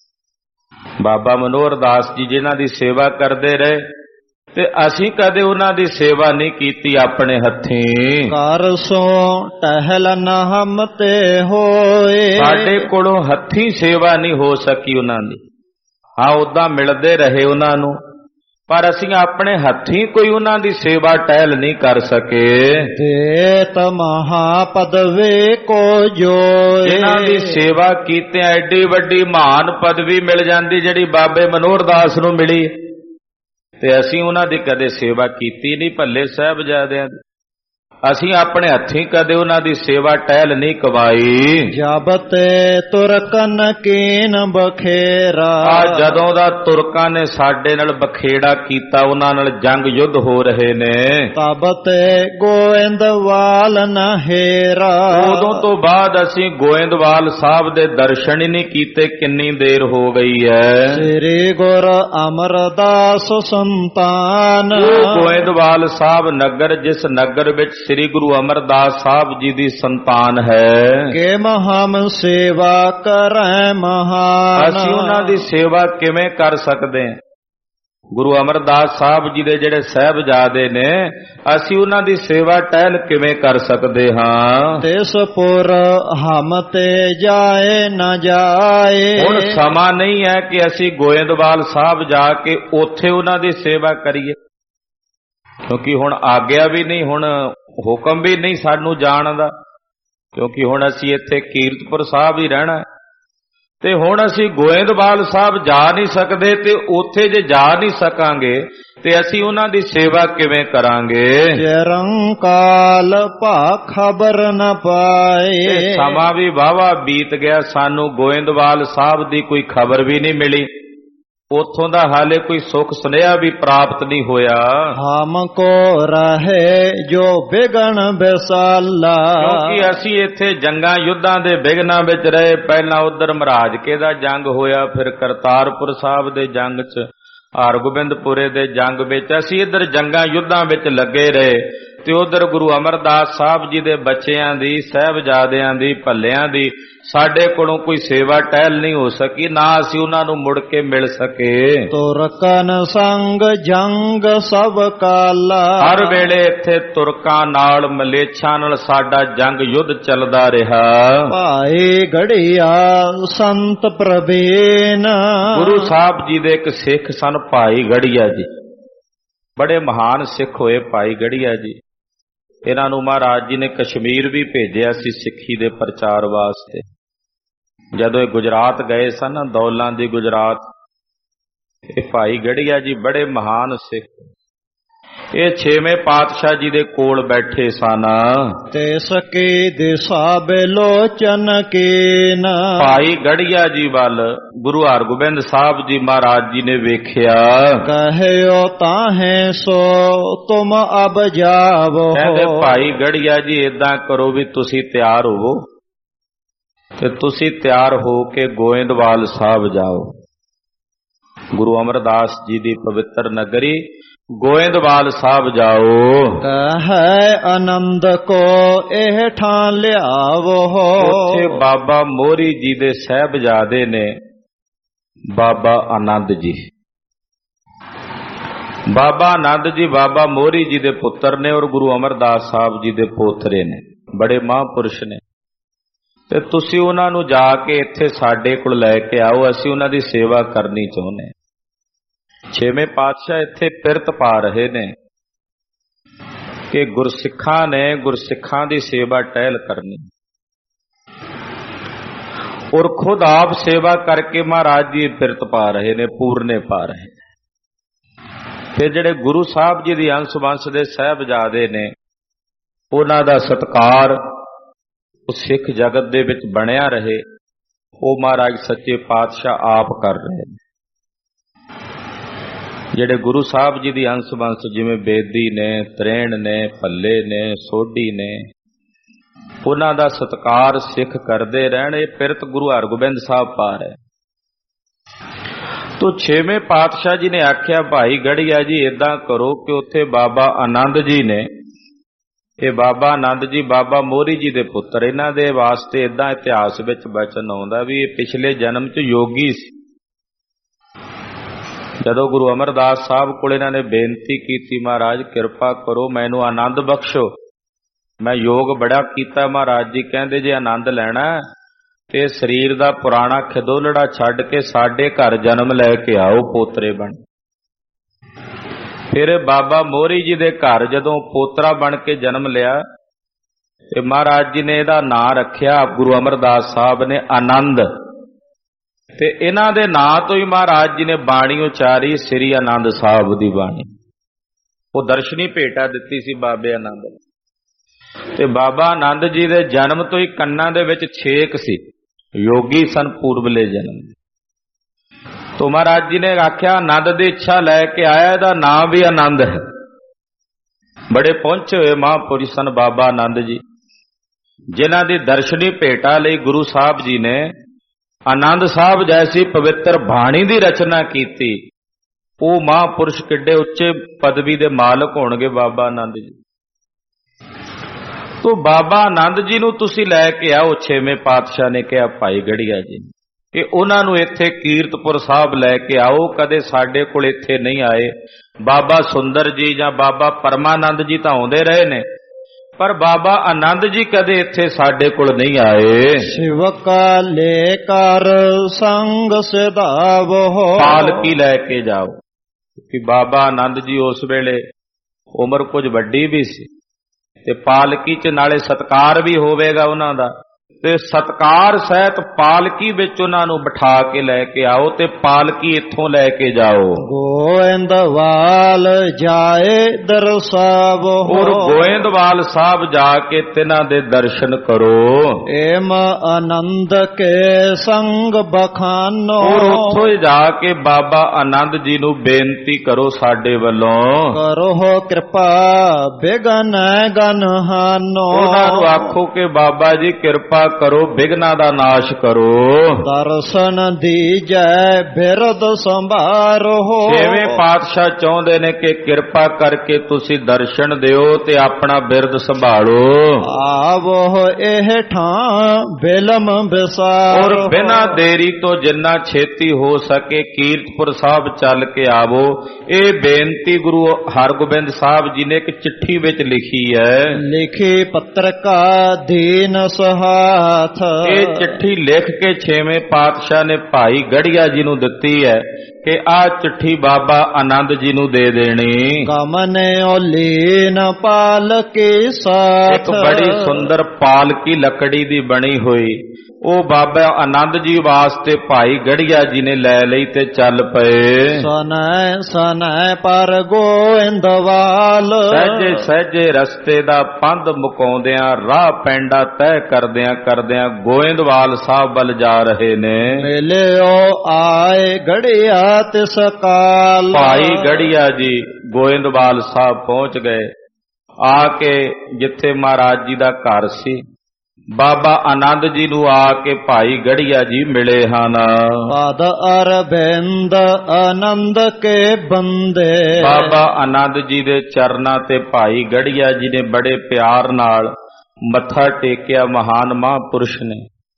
ਬਾਬਾ ਮਨੋਹਰ ਦਾਸ ਜੀ ਜਿਨ੍ਹਾਂ ਦੀ ਸੇਵਾ ਕਰਦੇ ਰਹੇ ਤੇ ਅਸੀਂ ਕਦੇ ਉਹਨਾਂ ਦੀ ਸੇਵਾ ਨਹੀਂ ਕੀਤੀ ਆਪਣੇ ਹੱਥੀਂ। ਕਰ ਸੋ ਟਹਿਲ ਨ ਹਮ ਤੇ ਹੋਏ, ਸਾਡੇ ਕੋਲੋਂ ਹੱਥੀਂ ਸੇਵਾ ਨਹੀਂ ਹੋ ਸਕੀ ਉਹਨਾਂ ਦੀ। ਹਾਂ ਉਦਾਂ ਮਿਲਦੇ ਰਹੇ ਉਹਨਾਂ ਨੂੰ, ਪਰ ਅਸੀਂ ਆਪਣੇ ਹੱਥੀਂ ਕੋਈ ਉਹਨਾਂ ਦੀ ਸੇਵਾ ਟਹਿਲ ਨਹੀਂ ਕਰ ਸਕੇ। ਦੇਤ ਮਹਾ ਪਦਵੇ ਕੋ ਜੋਏ, ਇਹਨਾਂ ਦੀ ਸੇਵਾ ਕੀਤੇ ਐਡੀ ਵੱਡੀ ਮਹਾਨ ਪਦਵੀ ਮਿਲ ਜਾਂਦੀ ਜਿਹੜੀ ਬਾਬੇ ਮਨੋਹਰ ਦਾਸ ਨੂੰ ਮਿਲੀ, ਤੇ ਅਸੀਂ ਉਹਨਾਂ ਦੀ ਕਦੇ ਸੇਵਾ ਕੀਤੀ ਨਹੀਂ। ਭੱਲੇ ਸਾਹਿਬਜ਼ਾਦਿਆਂ ਦੀ ਅਸੀਂ ਆਪਣੇ ਹੱਥੀਂ ਕਦੇ ਉਹਨਾਂ ਦੀ ਸੇਵਾ ਟਹਿਲ ਨਹੀਂ ਕਵਾਈ। ਜਬ ਤੇ ਤੁਰਕਨ ਕੀਨ ਬਖੇਰਾ, ਜਦੋਂ ਦਾ ਤੁਰਕਾਂ ਨੇ ਸਾਡੇ ਨਾਲ ਬਖੇੜਾ ਕੀਤਾ, ਉਹਨਾਂ ਨਾਲ ਜੰਗ ਯੁੱਧ ਹੋ ਰਹੇ ਨੇ, ਤਬ ਤੇ ਗੋਇੰਦਵਾਲ ਨ ਹੇਰਾ। ਉਦੋਂ ਤੋਂ ਬਾਅਦ ਅਸੀਂ ਗੋਇੰਦਵਾਲ ਸਾਹਿਬ ਦੇ ਦਰਸ਼ਨ ਹੀ ਨਹੀਂ ਕੀਤੇ। ਕਿੰਨੀ ਦੇਰ ਹੋ ਗਈ ਹੈ। ਸ੍ਰੀ ਗੁਰ ਅਮਰਦਾਸ ਸੰਤਾਨ, ਗੋਇੰਦਵਾਲ ਸਾਹਿਬ ਨਗਰ ਜਿਸ ਨਗਰ ਵਿੱਚ ਸ੍ਰੀ ਗੁਰੂ ਅਮਰਦਾਸ ਸਾਹਿਬ ਜੀ ਦੀ ਸੰਤਾਨ ਹੈ, ਕਿ ਮਹਮ ਸੇਵਾ ਕਰੈ ਮਹਾਨ। ਅਸੀਂ ਉਹਨਾਂ ਦੀ ਸੇਵਾ ਕਿਵੇਂ ਕਰ ਸਕਦੇ ਹਾਂ? ਗੁਰੂ ਅਮਰਦਾਸ ਸਾਹਿਬ ਜੀ ਦੇ ਜਿਹੜੇ ਸਾਹਿਬਜ਼ਾਦੇ ਨੇ, ਅਸੀਂ ਉਹਨਾਂ ਦੀ ਸੇਵਾ ਟਹਿਲ ਕਿਵੇਂ ਕਰ ਸਕਦੇ ਹਾਂ? ਤਿਸ ਪੁਰ ਹਮ ਤੇ ਜਾਏ ਨਾ ਜਾਏ। ਹੁਣ ਸਮਾਂ ਨਹੀਂ ਹੈ ਕਿ ਅਸੀਂ ਗੋਇੰਦਵਾਲ ਸਾਹਿਬ ਜਾ ਕੇ ਉੱਥੇ ਉਹਨਾਂ ਦੀ ਸੇਵਾ ਕਰੀਏ, ਕਿਉਂਕਿ ਹੁਣ ਆਗਿਆ ਵੀ ਨਹੀਂ, ਹੁਣ ਹੁਕਮ ਵੀ ਨਹੀਂ ਸਾਨੂੰ ਜਾਣ ਦਾ, ਕਿਉਂਕਿ ਹੁਣ ਅਸੀਂ ਇੱਥੇ ਕੀਰਤਪੁਰ ਸਾਹਿਬ ਹੀ ਰਹਿਣਾ ਤੇ ਹੁਣ ਅਸੀਂ ਗੋਇੰਦਵਾਲ ਸਾਹਿਬ ਜਾ ਨਹੀਂ ਸਕਦੇ। ਤੇ ਉੱਥੇ ਜੇ ਜਾ ਨਹੀਂ ਸਕਾਂਗੇ ਤੇ ਅਸੀਂ ਉਹਨਾਂ ਦੀ ਸੇਵਾ ਕਿਵੇਂ ਕਰਾਂਗੇ? ਚਿਰੰਕਾਲ ਭਾ ਖਬਰ ਨ ਪਾਏ, ਸਮਾਂ ਵੀ ਵਾਹਵਾ ਬੀਤ ਗਿਆ, ਸਾਨੂੰ ਗੋਇੰਦਵਾਲ ਸਾਹਿਬ ਦੀ ਕੋਈ ਖਬਰ ਵੀ ਨਹੀਂ ਮਿਲੀ, ਉੱਥੋਂ ਦਾ ਹਾਲੇ ਕੋਈ ਸੁਖ ਸੁਨੇਹਾ ਵੀ ਪ੍ਰਾਪਤ ਨਹੀਂ ਹੋਇਆ। ਹਮ ਕੋ ਰਹੇ ਜੋ ਬਿਗਨ ਬਿਸਾਲਾ, ਕਿਉਂਕਿ ਅਸੀਂ ਇੱਥੇ ਜੰਗਾਂ ਯੁੱਧਾਂ ਦੇ ਬਿਗਨਾਂ ਵਿੱਚ ਰਹੇ। ਪਹਿਲਾਂ ਉਧਰ ਮਹਾਰਾਜਕੇ ਦਾ ਜੰਗ ਹੋਇਆ, ਫਿਰ ਕਰਤਾਰਪੁਰ ਸਾਹਿਬ ਦੇ ਜੰਗ 'ਚ, ਹਰਗੋਬਿੰਦਪੁਰੇ ਦੇ ਜੰਗ ਵਿੱਚ ਅਸੀਂ ਇੱਧਰ ਜੰਗਾਂ ਯੁੱਧਾਂ ਵਿੱਚ ਲੱਗੇ ਰਹੇ, ਤੇ ਉਧਰ ਗੁਰੂ ਅਮਰਦਾਸ ਸਾਹਿਬ ਜੀ ਦੇ ਬੱਚਿਆਂ ਦੀ, ਸਾਹਿਬਜ਼ਾਦਿਆਂ ਦੀ, ਭੱਲਿਆਂ ਦੀ ਸਾਡੇ ਕੋਲੋਂ ਕੋਈ ਸੇਵਾ ਟਹਿਲ ਨਹੀਂ ਹੋ ਸਕੀ, ਨਾ ਅਸੀਂ ਉਹਨਾਂ ਨੂੰ ਮੁੜ ਕੇ ਮਿਲ ਸਕੇ। ਤੁਰਕਨ ਸੰਗ ਜੰਗ ਸਭ ਕਾਲਾ, ਹਰ ਵੇਲੇ ਇੱਥੇ ਤੁਰਕਾਂ ਨਾਲ, ਮਲੇਛਾਂ ਨਾਲ ਸਾਡਾ ਜੰਗ ਯੁੱਧ ਚੱਲਦਾ ਰਿਹਾ। ਭਾਈ ਗੜੀਆ ਸੰਤ ਪ੍ਰਵੀਨ, ਗੁਰੂ ਸਾਹਿਬ ਜੀ ਦੇ ਇੱਕ ਸਿੱਖ ਸਨ ਭਾਈ ਗੜੀਆ ਜੀ, ਬੜੇ ਮਹਾਨ ਸਿੱਖ ਹੋਏ ਭਾਈ ਗੜੀਆ ਜੀ। ਇਹਨਾਂ ਨੂੰ ਮਹਾਰਾਜ ਜੀ ਨੇ ਕਸ਼ਮੀਰ ਵੀ ਭੇਜਿਆ ਸੀ ਸਿੱਖੀ ਦੇ ਪ੍ਰਚਾਰ ਵਾਸਤੇ। ਜਦੋਂ ਇਹ ਗੁਜਰਾਤ ਗਏ ਸਨ, ਦੌਲਾਂ ਦੀ ਗੁਜਰਾਤ, ਇਹ ਭਾਈ ਗੜੀਆ ਜੀ ਬੜੇ ਮਹਾਨ ਸਿੱਖ। ਇਹ ਛੇਵੇਂ ਪਾਤਸ਼ਾਹ ਜੀ ਦੇ ਕੋਲ ਬੈਠੇ ਸਨ। ਤਿਸ ਕੀ ਦਿਸ਼ਾ ਬਿਲੋਚਨ ਕੀਨ। ਭਾਈ ਗੜੀਆ ਜੀ ਵੱਲ ਗੁਰੂ ਹਰਗੋਬਿੰਦ ਸਾਹਿਬ ਜੀ ਮਹਾਰਾਜ ਜੀ ਨੇ ਵੇਖਿਆ। ਕਹਿਓ ਤਾਹੇ ਸੋ ਤੁਮ ਅਬ ਜਾਵੋ। ਕਹਿੰਦੇ ਭਾਈ ਗੜੀਆ ਜੀ ਏਦਾਂ ਕਰੋ ਵੀ ਤੁਸੀਂ ਤਿਆਰ ਹੋਵੋ ਤੇ ਤੁਸੀਂ ਤਿਆਰ ਹੋ ਕੇ ਗੋਇੰਦਵਾਲ ਸਾਹਿਬ ਜਾਓ। ਗੁਰੂ ਅਮਰਦਾਸ ਜੀ ਦੀ ਪਵਿੱਤਰ ਨਗਰੀ ਗੋਇੰਦਵਾਲ ਸਾਹਿਬ ਜਾਓ। ਕਹੈ ਆਨੰਦ ਕੋ ਇਹ ਠਾਂ ਲਿਆਵੋ। ਉੱਥੇ ਬਾਬਾ ਮੋਹਰੀ ਜੀ ਦੇ ਸਾਹਿਬਜ਼ਾਦੇ ਨੇ ਬਾਬਾ ਆਨੰਦ ਜੀ। ਬਾਬਾ ਆਨੰਦ ਜੀ ਬਾਬਾ ਮੋਹਰੀ ਜੀ ਦੇ ਪੁੱਤਰ ਨੇ ਔਰ ਗੁਰੂ ਅਮਰਦਾਸ ਸਾਹਿਬ ਜੀ ਦੇ ਪੋਤਰੇ ਨੇ, ਬੜੇ ਮਹਾਂਪੁਰਸ਼ ਨੇ। ਤੇ ਤੁਸੀਂ ਉਹਨਾਂ ਨੂੰ ਜਾ ਕੇ ਇੱਥੇ ਸਾਡੇ ਕੋਲ ਲੈ ਕੇ ਆਓ, ਅਸੀਂ ਉਹਨਾਂ ਦੀ ਸੇਵਾ ਕਰਨੀ ਚਾਹੁੰਦੇ। ਛੇਵੇਂ ਪਾਤਸ਼ਾਹ ਇੱਥੇ ਪਿਰਤ ਪਾ ਰਹੇ ਨੇ ਕਿ ਗੁਰਸਿੱਖਾਂ ਨੇ ਗੁਰਸਿੱਖਾਂ ਦੀ ਸੇਵਾ ਟਹਿਲ ਕਰਨੀ ਔਰ ਖੁਦ ਆਪ ਸੇਵਾ ਕਰਕੇ ਮਹਾਰਾਜ ਜੀ ਪਿਰਤ ਪਾ ਰਹੇ ਨੇ, ਪੂਰਨੇ ਪਾ ਰਹੇ ਨੇ। ਫਿਰ ਜਿਹੜੇ ਗੁਰੂ ਸਾਹਿਬ ਜੀ ਦੀ ਅੰਸ਼ ਵੰਸ਼ ਦੇ ਸਾਹਿਬਜ਼ਾਦੇ ਨੇ ਉਹਨਾਂ ਦਾ ਸਤਿਕਾਰ ਉਹ ਸਿੱਖ ਜਗਤ ਦੇ ਵਿੱਚ ਬਣਿਆ ਰਹੇ, ਉਹ ਮਹਾਰਾਜ ਸੱਚੇ ਪਾਤਸ਼ਾਹ ਆਪ ਕਰ ਰਹੇ ਨੇ। ਜਿਹੜੇ ਗੁਰੂ ਸਾਹਿਬ ਜੀ ਦੀ ਅੰਸ਼ ਵੰਸ਼ ਜਿਵੇਂ ਬੇਦੀ ਨੇ, ਤਰੇਣ ਨੇ, ਭੱਲੇ ਨੇ, ਸੋਢੀ ਨੇ, ਉਹਨਾਂ ਦਾ ਸਤਿਕਾਰ ਸਿੱਖ ਕਰਦੇ ਰਹਿਣ। ਇਹ ਪਿਰਤ ਗੁਰੂ ਹਰਗੋਬਿੰਦ ਸਾਹਿਬ ਪਾ ਰਹੇ। ਤੋ ਛੇਵੇਂ ਪਾਤਸ਼ਾਹ ਜੀ ਨੇ ਆਖਿਆ ਭਾਈ ਗੜੀਆ ਜੀ ਏਦਾਂ ਕਰੋ ਕਿ ਉੱਥੇ ਬਾਬਾ ਆਨੰਦ ਜੀ ਨੇ, ਇਹ ਬਾਬਾ ਆਨੰਦ ਜੀ ਬਾਬਾ ਮੋਹਰੀ ਜੀ ਦੇ ਪੁੱਤਰ, ਇਹਨਾਂ ਦੇ ਵਾਸਤੇ ਏਦਾਂ ਇਤਿਹਾਸ ਵਿੱਚ ਬਚਨ ਆਉਂਦਾ ਵੀ ਇਹ ਪਿਛਲੇ ਜਨਮ 'ਚ ਯੋਗੀ ਸੀ। ਜਦੋਂ ਗੁਰੂ ਅਮਰਦਾਸ ਸਾਹਿਬ ਕੋਲ ਇਹਨਾਂ ਨੇ ਬੇਨਤੀ ਕੀਤੀ ਮਹਾਰਾਜ ਕਿਰਪਾ ਕਰੋ ਮੈਨੂੰ ਆਨੰਦ ਬਖਸ਼ੋ, ਮੈਂ ਯੋਗ ਬੜਾ ਕੀਤਾ। ਮਹਾਰਾਜ ਜੀ ਕਹਿੰਦੇ ਜੇ ਆਨੰਦ ਲੈਣਾ ਤੇ ਸਰੀਰ ਦਾ ਪੁਰਾਣਾ ਖਿਦੋਲੜਾ ਛੱਡ ਕੇ ਸਾਡੇ ਘਰ ਜਨਮ ਲੈ ਕੇ ਆਓ ਪੋਤਰੇ ਬਣ। ਫਿਰ ਬਾਬਾ ਮੋਹਰੀ ਜੀ ਦੇ ਘਰ ਜਦੋਂ ਪੋਤਰਾ ਬਣ ਕੇ ਜਨਮ ਲਿਆ ਤੇ ਮਹਾਰਾਜ ਜੀ ਨੇ ਇਹਦਾ ਨਾਂ ਰੱਖਿਆ ਗੁਰੂ ਅਮਰਦਾਸ ਸਾਹਿਬ ਨੇ ਆਨੰਦ। ਤੇ ਇਹਨਾਂ ਦੇ ਨਾਂ ਤੋਂ ਹੀ ਮਹਾਰਾਜ ਜੀ ਨੇ ਬਾਣੀ ਉਚਾਰੀ ਸ੍ਰੀ ਆਨੰਦ ਸਾਹਿਬ ਦੀ ਬਾਣੀ। ਉਹ ਦਰਸ਼ਨੀ ਭੇਟਾ ਦਿੱਤੀ ਸੀ ਬਾਬੇ ਆਨੰਦ ਨੇ। ਤੇ ਬਾਬਾ ਆਨੰਦ ਜੀ ਦੇ ਜਨਮ ਤੋਂ ਹੀ ਕੰਨਾਂ ਦੇ ਵਿੱਚ ਛੇਕ ਸੀ, ਯੋਗੀ ਸਨ ਪੂਰਬਲੇ ਜਨਮ। ਤੋ ਮਹਾਰਾਜ ਜੀ ਨੇ ਆਖਿਆ ਆਨੰਦ ਦੀ ਇੱਛਾ ਲੈ ਕੇ ਆਇਆ, ਇਹਦਾ ਨਾਂ ਵੀ ਆਨੰਦ ਹੈ। ਬੜੇ ਪਹੁੰਚੇ ਹੋਏ ਮਹਾਂਪੁਰਸ਼ ਸਨ ਬਾਬਾ ਆਨੰਦ ਜੀ, ਜਿਨ੍ਹਾਂ ਦੀ ਦਰਸ਼ਨੀ ਭੇਟਾ ਲਈ ਗੁਰੂ ਸਾਹਿਬ ਜੀ ਨੇ ਆਨੰਦ ਸਾਹਿਬ ਜੈਸੀ ਪਵਿੱਤਰ ਬਾਣੀ ਦੀ ਰਚਨਾ ਕੀਤੀ। ਉਹ ਮਹਾਂਪੁਰਸ਼ ਕਿੱਡੇ ਉੱਚੇ ਪਦਵੀ ਦੇ ਮਾਲਕ ਹੋਣਗੇ ਬਾਬਾ ਆਨੰਦ ਜੀ। ਤੋ ਬਾਬਾ ਆਨੰਦ ਜੀ ਨੂੰ ਤੁਸੀਂ ਲੈ ਕੇ ਆਓ। ਛੇਵੇਂ ਪਾਤਸ਼ਾਹ ਨੇ ਕਿਹਾ ਭਾਈ ਗੜੀਆ ਜੀ ਕਿ ਉਹਨਾਂ ਨੂੰ ਇੱਥੇ ਕੀਰਤਪੁਰ ਸਾਹਿਬ ਲੈ ਕੇ ਆਓ, ਕਦੇ ਸਾਡੇ ਕੋਲ ਇੱਥੇ ਨਹੀਂ ਆਏ। ਬਾਬਾ ਸੁੰਦਰ ਜੀ ਜਾਂ ਬਾਬਾ ਪਰਮਾਨੰਦ ਜੀ ਤਾਂ ਆਉਂਦੇ ਰਹੇ ਨੇ, ਪਰ ਬਾਬਾ ਆਨੰਦ ਜੀ ਕਦੇ ਇੱਥੇ ਸਾਡੇ ਕੋਲ ਨਹੀਂ ਆਏ। ਸਿਵਕਾ ਲੈ ਕਰ ਸੰਗ ਸਿਧਾਵੋ। ਪਾਲਕੀ ਲੈ ਕੇ ਜਾਓ, ਕਿ ਬਾਬਾ ਆਨੰਦ ਜੀ ਉਸ ਵੇਲੇ ਉਮਰ ਕੁਝ ਵੱਡੀ ਵੀ ਸੀ ਤੇ ਪਾਲਕੀ 'ਚ ਨਾਲੇ ਸਤਕਾਰ ਵੀ ਹੋਵੇਗਾ ਉਹਨਾਂ ਦਾ, ਤੇ ਸਤਕਾਰ ਸਹਿਤ ਪਾਲਕੀ ਵਿੱਚ ਉਹਨਾਂ ਨੂੰ ਬਿਠਾ ਕੇ ਲੈ ਕੇ ਆਓ ਤੇ ਪਾਲਕੀ ਇੱਥੋਂ ਲੈ ਕੇ ਜਾਓ। ਗੋਇੰਦਵਾਲ ਜਾਏ ਦਰਸਾਵੋ। ਔਰ ਗੋਇੰਦਵਾਲ ਸਾਹਿਬ ਜਾ ਕੇ ਤਿਨਾਂ ਦੇ ਦਰਸ਼ਨ ਕਰੋ। ਏਮ ਆਨੰਦ ਕੇ ਸੰਗ ਬਖਾਨੋ। ਔਰ ਉੱਥੋਂ ਹੀ ਜਾ ਕੇ ਬਾਬਾ ਆਨੰਦ ਜੀ ਨੂੰ ਬੇਨਤੀ ਕਰੋ ਸਾਡੇ ਵੱਲੋਂ, ਕਰੋ ਕਿਰਪਾ ਬਿਗਨ ਗਨਹਾਨੋ। ਉਹਨਾਂ ਨੂੰ ਆਖੋ ਕਿ ਬਾਬਾ ਜੀ ਕਿਰਪਾ ਕਰੋ, ਬਿਗਨਾਂ ਦਾ ਨਾਸ਼ ਕਰੋ। ਦਰਸ਼ਨ ਦੀਜੈ ਬਿਰਦ ਸੰਭਾਰੋ। ਛੇਵੇਂ ਪਾਤਸ਼ਾਹ ਚਾਹੁੰਦੇ ਨੇ ਕਿ ਕਿਰਪਾ ਕਰਕੇ ਤੁਸੀਂ ਦਰਸ਼ਨ ਦਿਓ ਤੇ ਆਪਣਾ ਬਿਰਦ ਸੰਭਾਲੋ। ਆਵੋ ਇਹ ਠਾਂ ਬਿਲਮ ਵਿਸਾਰੋ। ਔਰ ਬਿਨਾਂ ਦੇਰੀ ਤੋਂ ਜਿੰਨਾ ਛੇਤੀ ਹੋ ਸਕੇ ਕੀਰਤਪੁਰ ਸਾਹਿਬ ਚੱਲ ਕੇ ਆਵੋ। ਇਹ ਬੇਨਤੀ ਗੁਰੂ ਹਰਗੋਬਿੰਦ ਸਾਹਿਬ ਜੀ ਨੇ ਇੱਕ ਚਿੱਠੀ ਵਿੱਚ ਲਿਖੀ ਹੈ। ਲਿਖੀ ਪੱਤਰਕਾ ਦੀਨ ਸਹਾਥ। ਇਹ ਚਿੱਠੀ ਲਿਖ ਕੇ ਛੇਵੇਂ ਪਾਤਸ਼ਾਹ ਨੇ ਭਾਈ ਗੜੀਆ ਜੀ ਨੂੰ ਦਿੱਤੀ ਹੈ ਕਿ ਆਹ ਚਿੱਠੀ ਬਾਬਾ ਆਨੰਦ ਜੀ ਨੂੰ ਦੇ ਦੇਣੀ। ਕਮਨੇ ਲੀਨ ਪਾਲਕੀ ਸਾਥ। ਇੱਕ ਬੜੀ ਸੁੰਦਰ ਪਾਲਕੀ ਲੱਕੜੀ ਦੀ ਬਣੀ ਹੋਈ, ਉਹ ਬਾਬਾ ਆਨੰਦ ਜੀ ਵਾਸਤੇ ਭਾਈ ਗੜੀਆ ਜੀ ਨੇ ਲੈ ਲਈ ਤੇ ਚੱਲ ਪਏ। ਸਨੈ ਸਨੈ ਪਰ ਗੋਇੰਦਵਾਲ ਸਹਿਜੇ ਸਹਿਜੇ ਰਸਤੇ ਦਾ ਪੰਧ ਮੁਕਾਉਂਦਿਆਂ ਰਾਹ ਪੈਂਡਾ ਤੈਅ ਕਰਦਿਆਂ ਕਰਦਿਆਂ ਗੋਇੰਦਵਾਲ ਸਾਹਿਬ ਵੱਲ ਜਾ ਰਹੇ ਨੇ। ਮਿਲਿਓ ਆਏ ਗੜੀਆ ਤਿਸ ਕਾਲ। ਭਾਈ ਗੜੀਆ ਜੀ ਗੋਇੰਦਵਾਲ ਸਾਹਿਬ ਪਹੁੰਚ ਗਏ। ਆ ਕੇ ਜਿੱਥੇ ਮਹਾਰਾਜ ਜੀ ਦਾ ਘਰ ਸੀ, ਬਾਬਾ ਆਨੰਦ ਜੀ ਨੂੰ ਆ ਕੇ ਭਾਈ ਗੜੀਆ ਜੀ ਮਿਲੇ ਹਨ। ਪਦ ਅਰਬਿੰਦ ਆਨੰਦ ਕੇ ਬੰਦੇ। ਬਾਬਾ ਆਨੰਦ ਜੀ ਦੇ ਚਰਨਾਂ ਤੇ ਭਾਈ ਗੜੀਆ ਜੀ ਨੇ ਬੜੇ ਪਿਆਰ ਨਾਲ ਮੱਥਾ ਟੇਕਿਆ। ਮਹਾਨ ਮਹਾਂਪੁਰਸ਼ ਨੇ,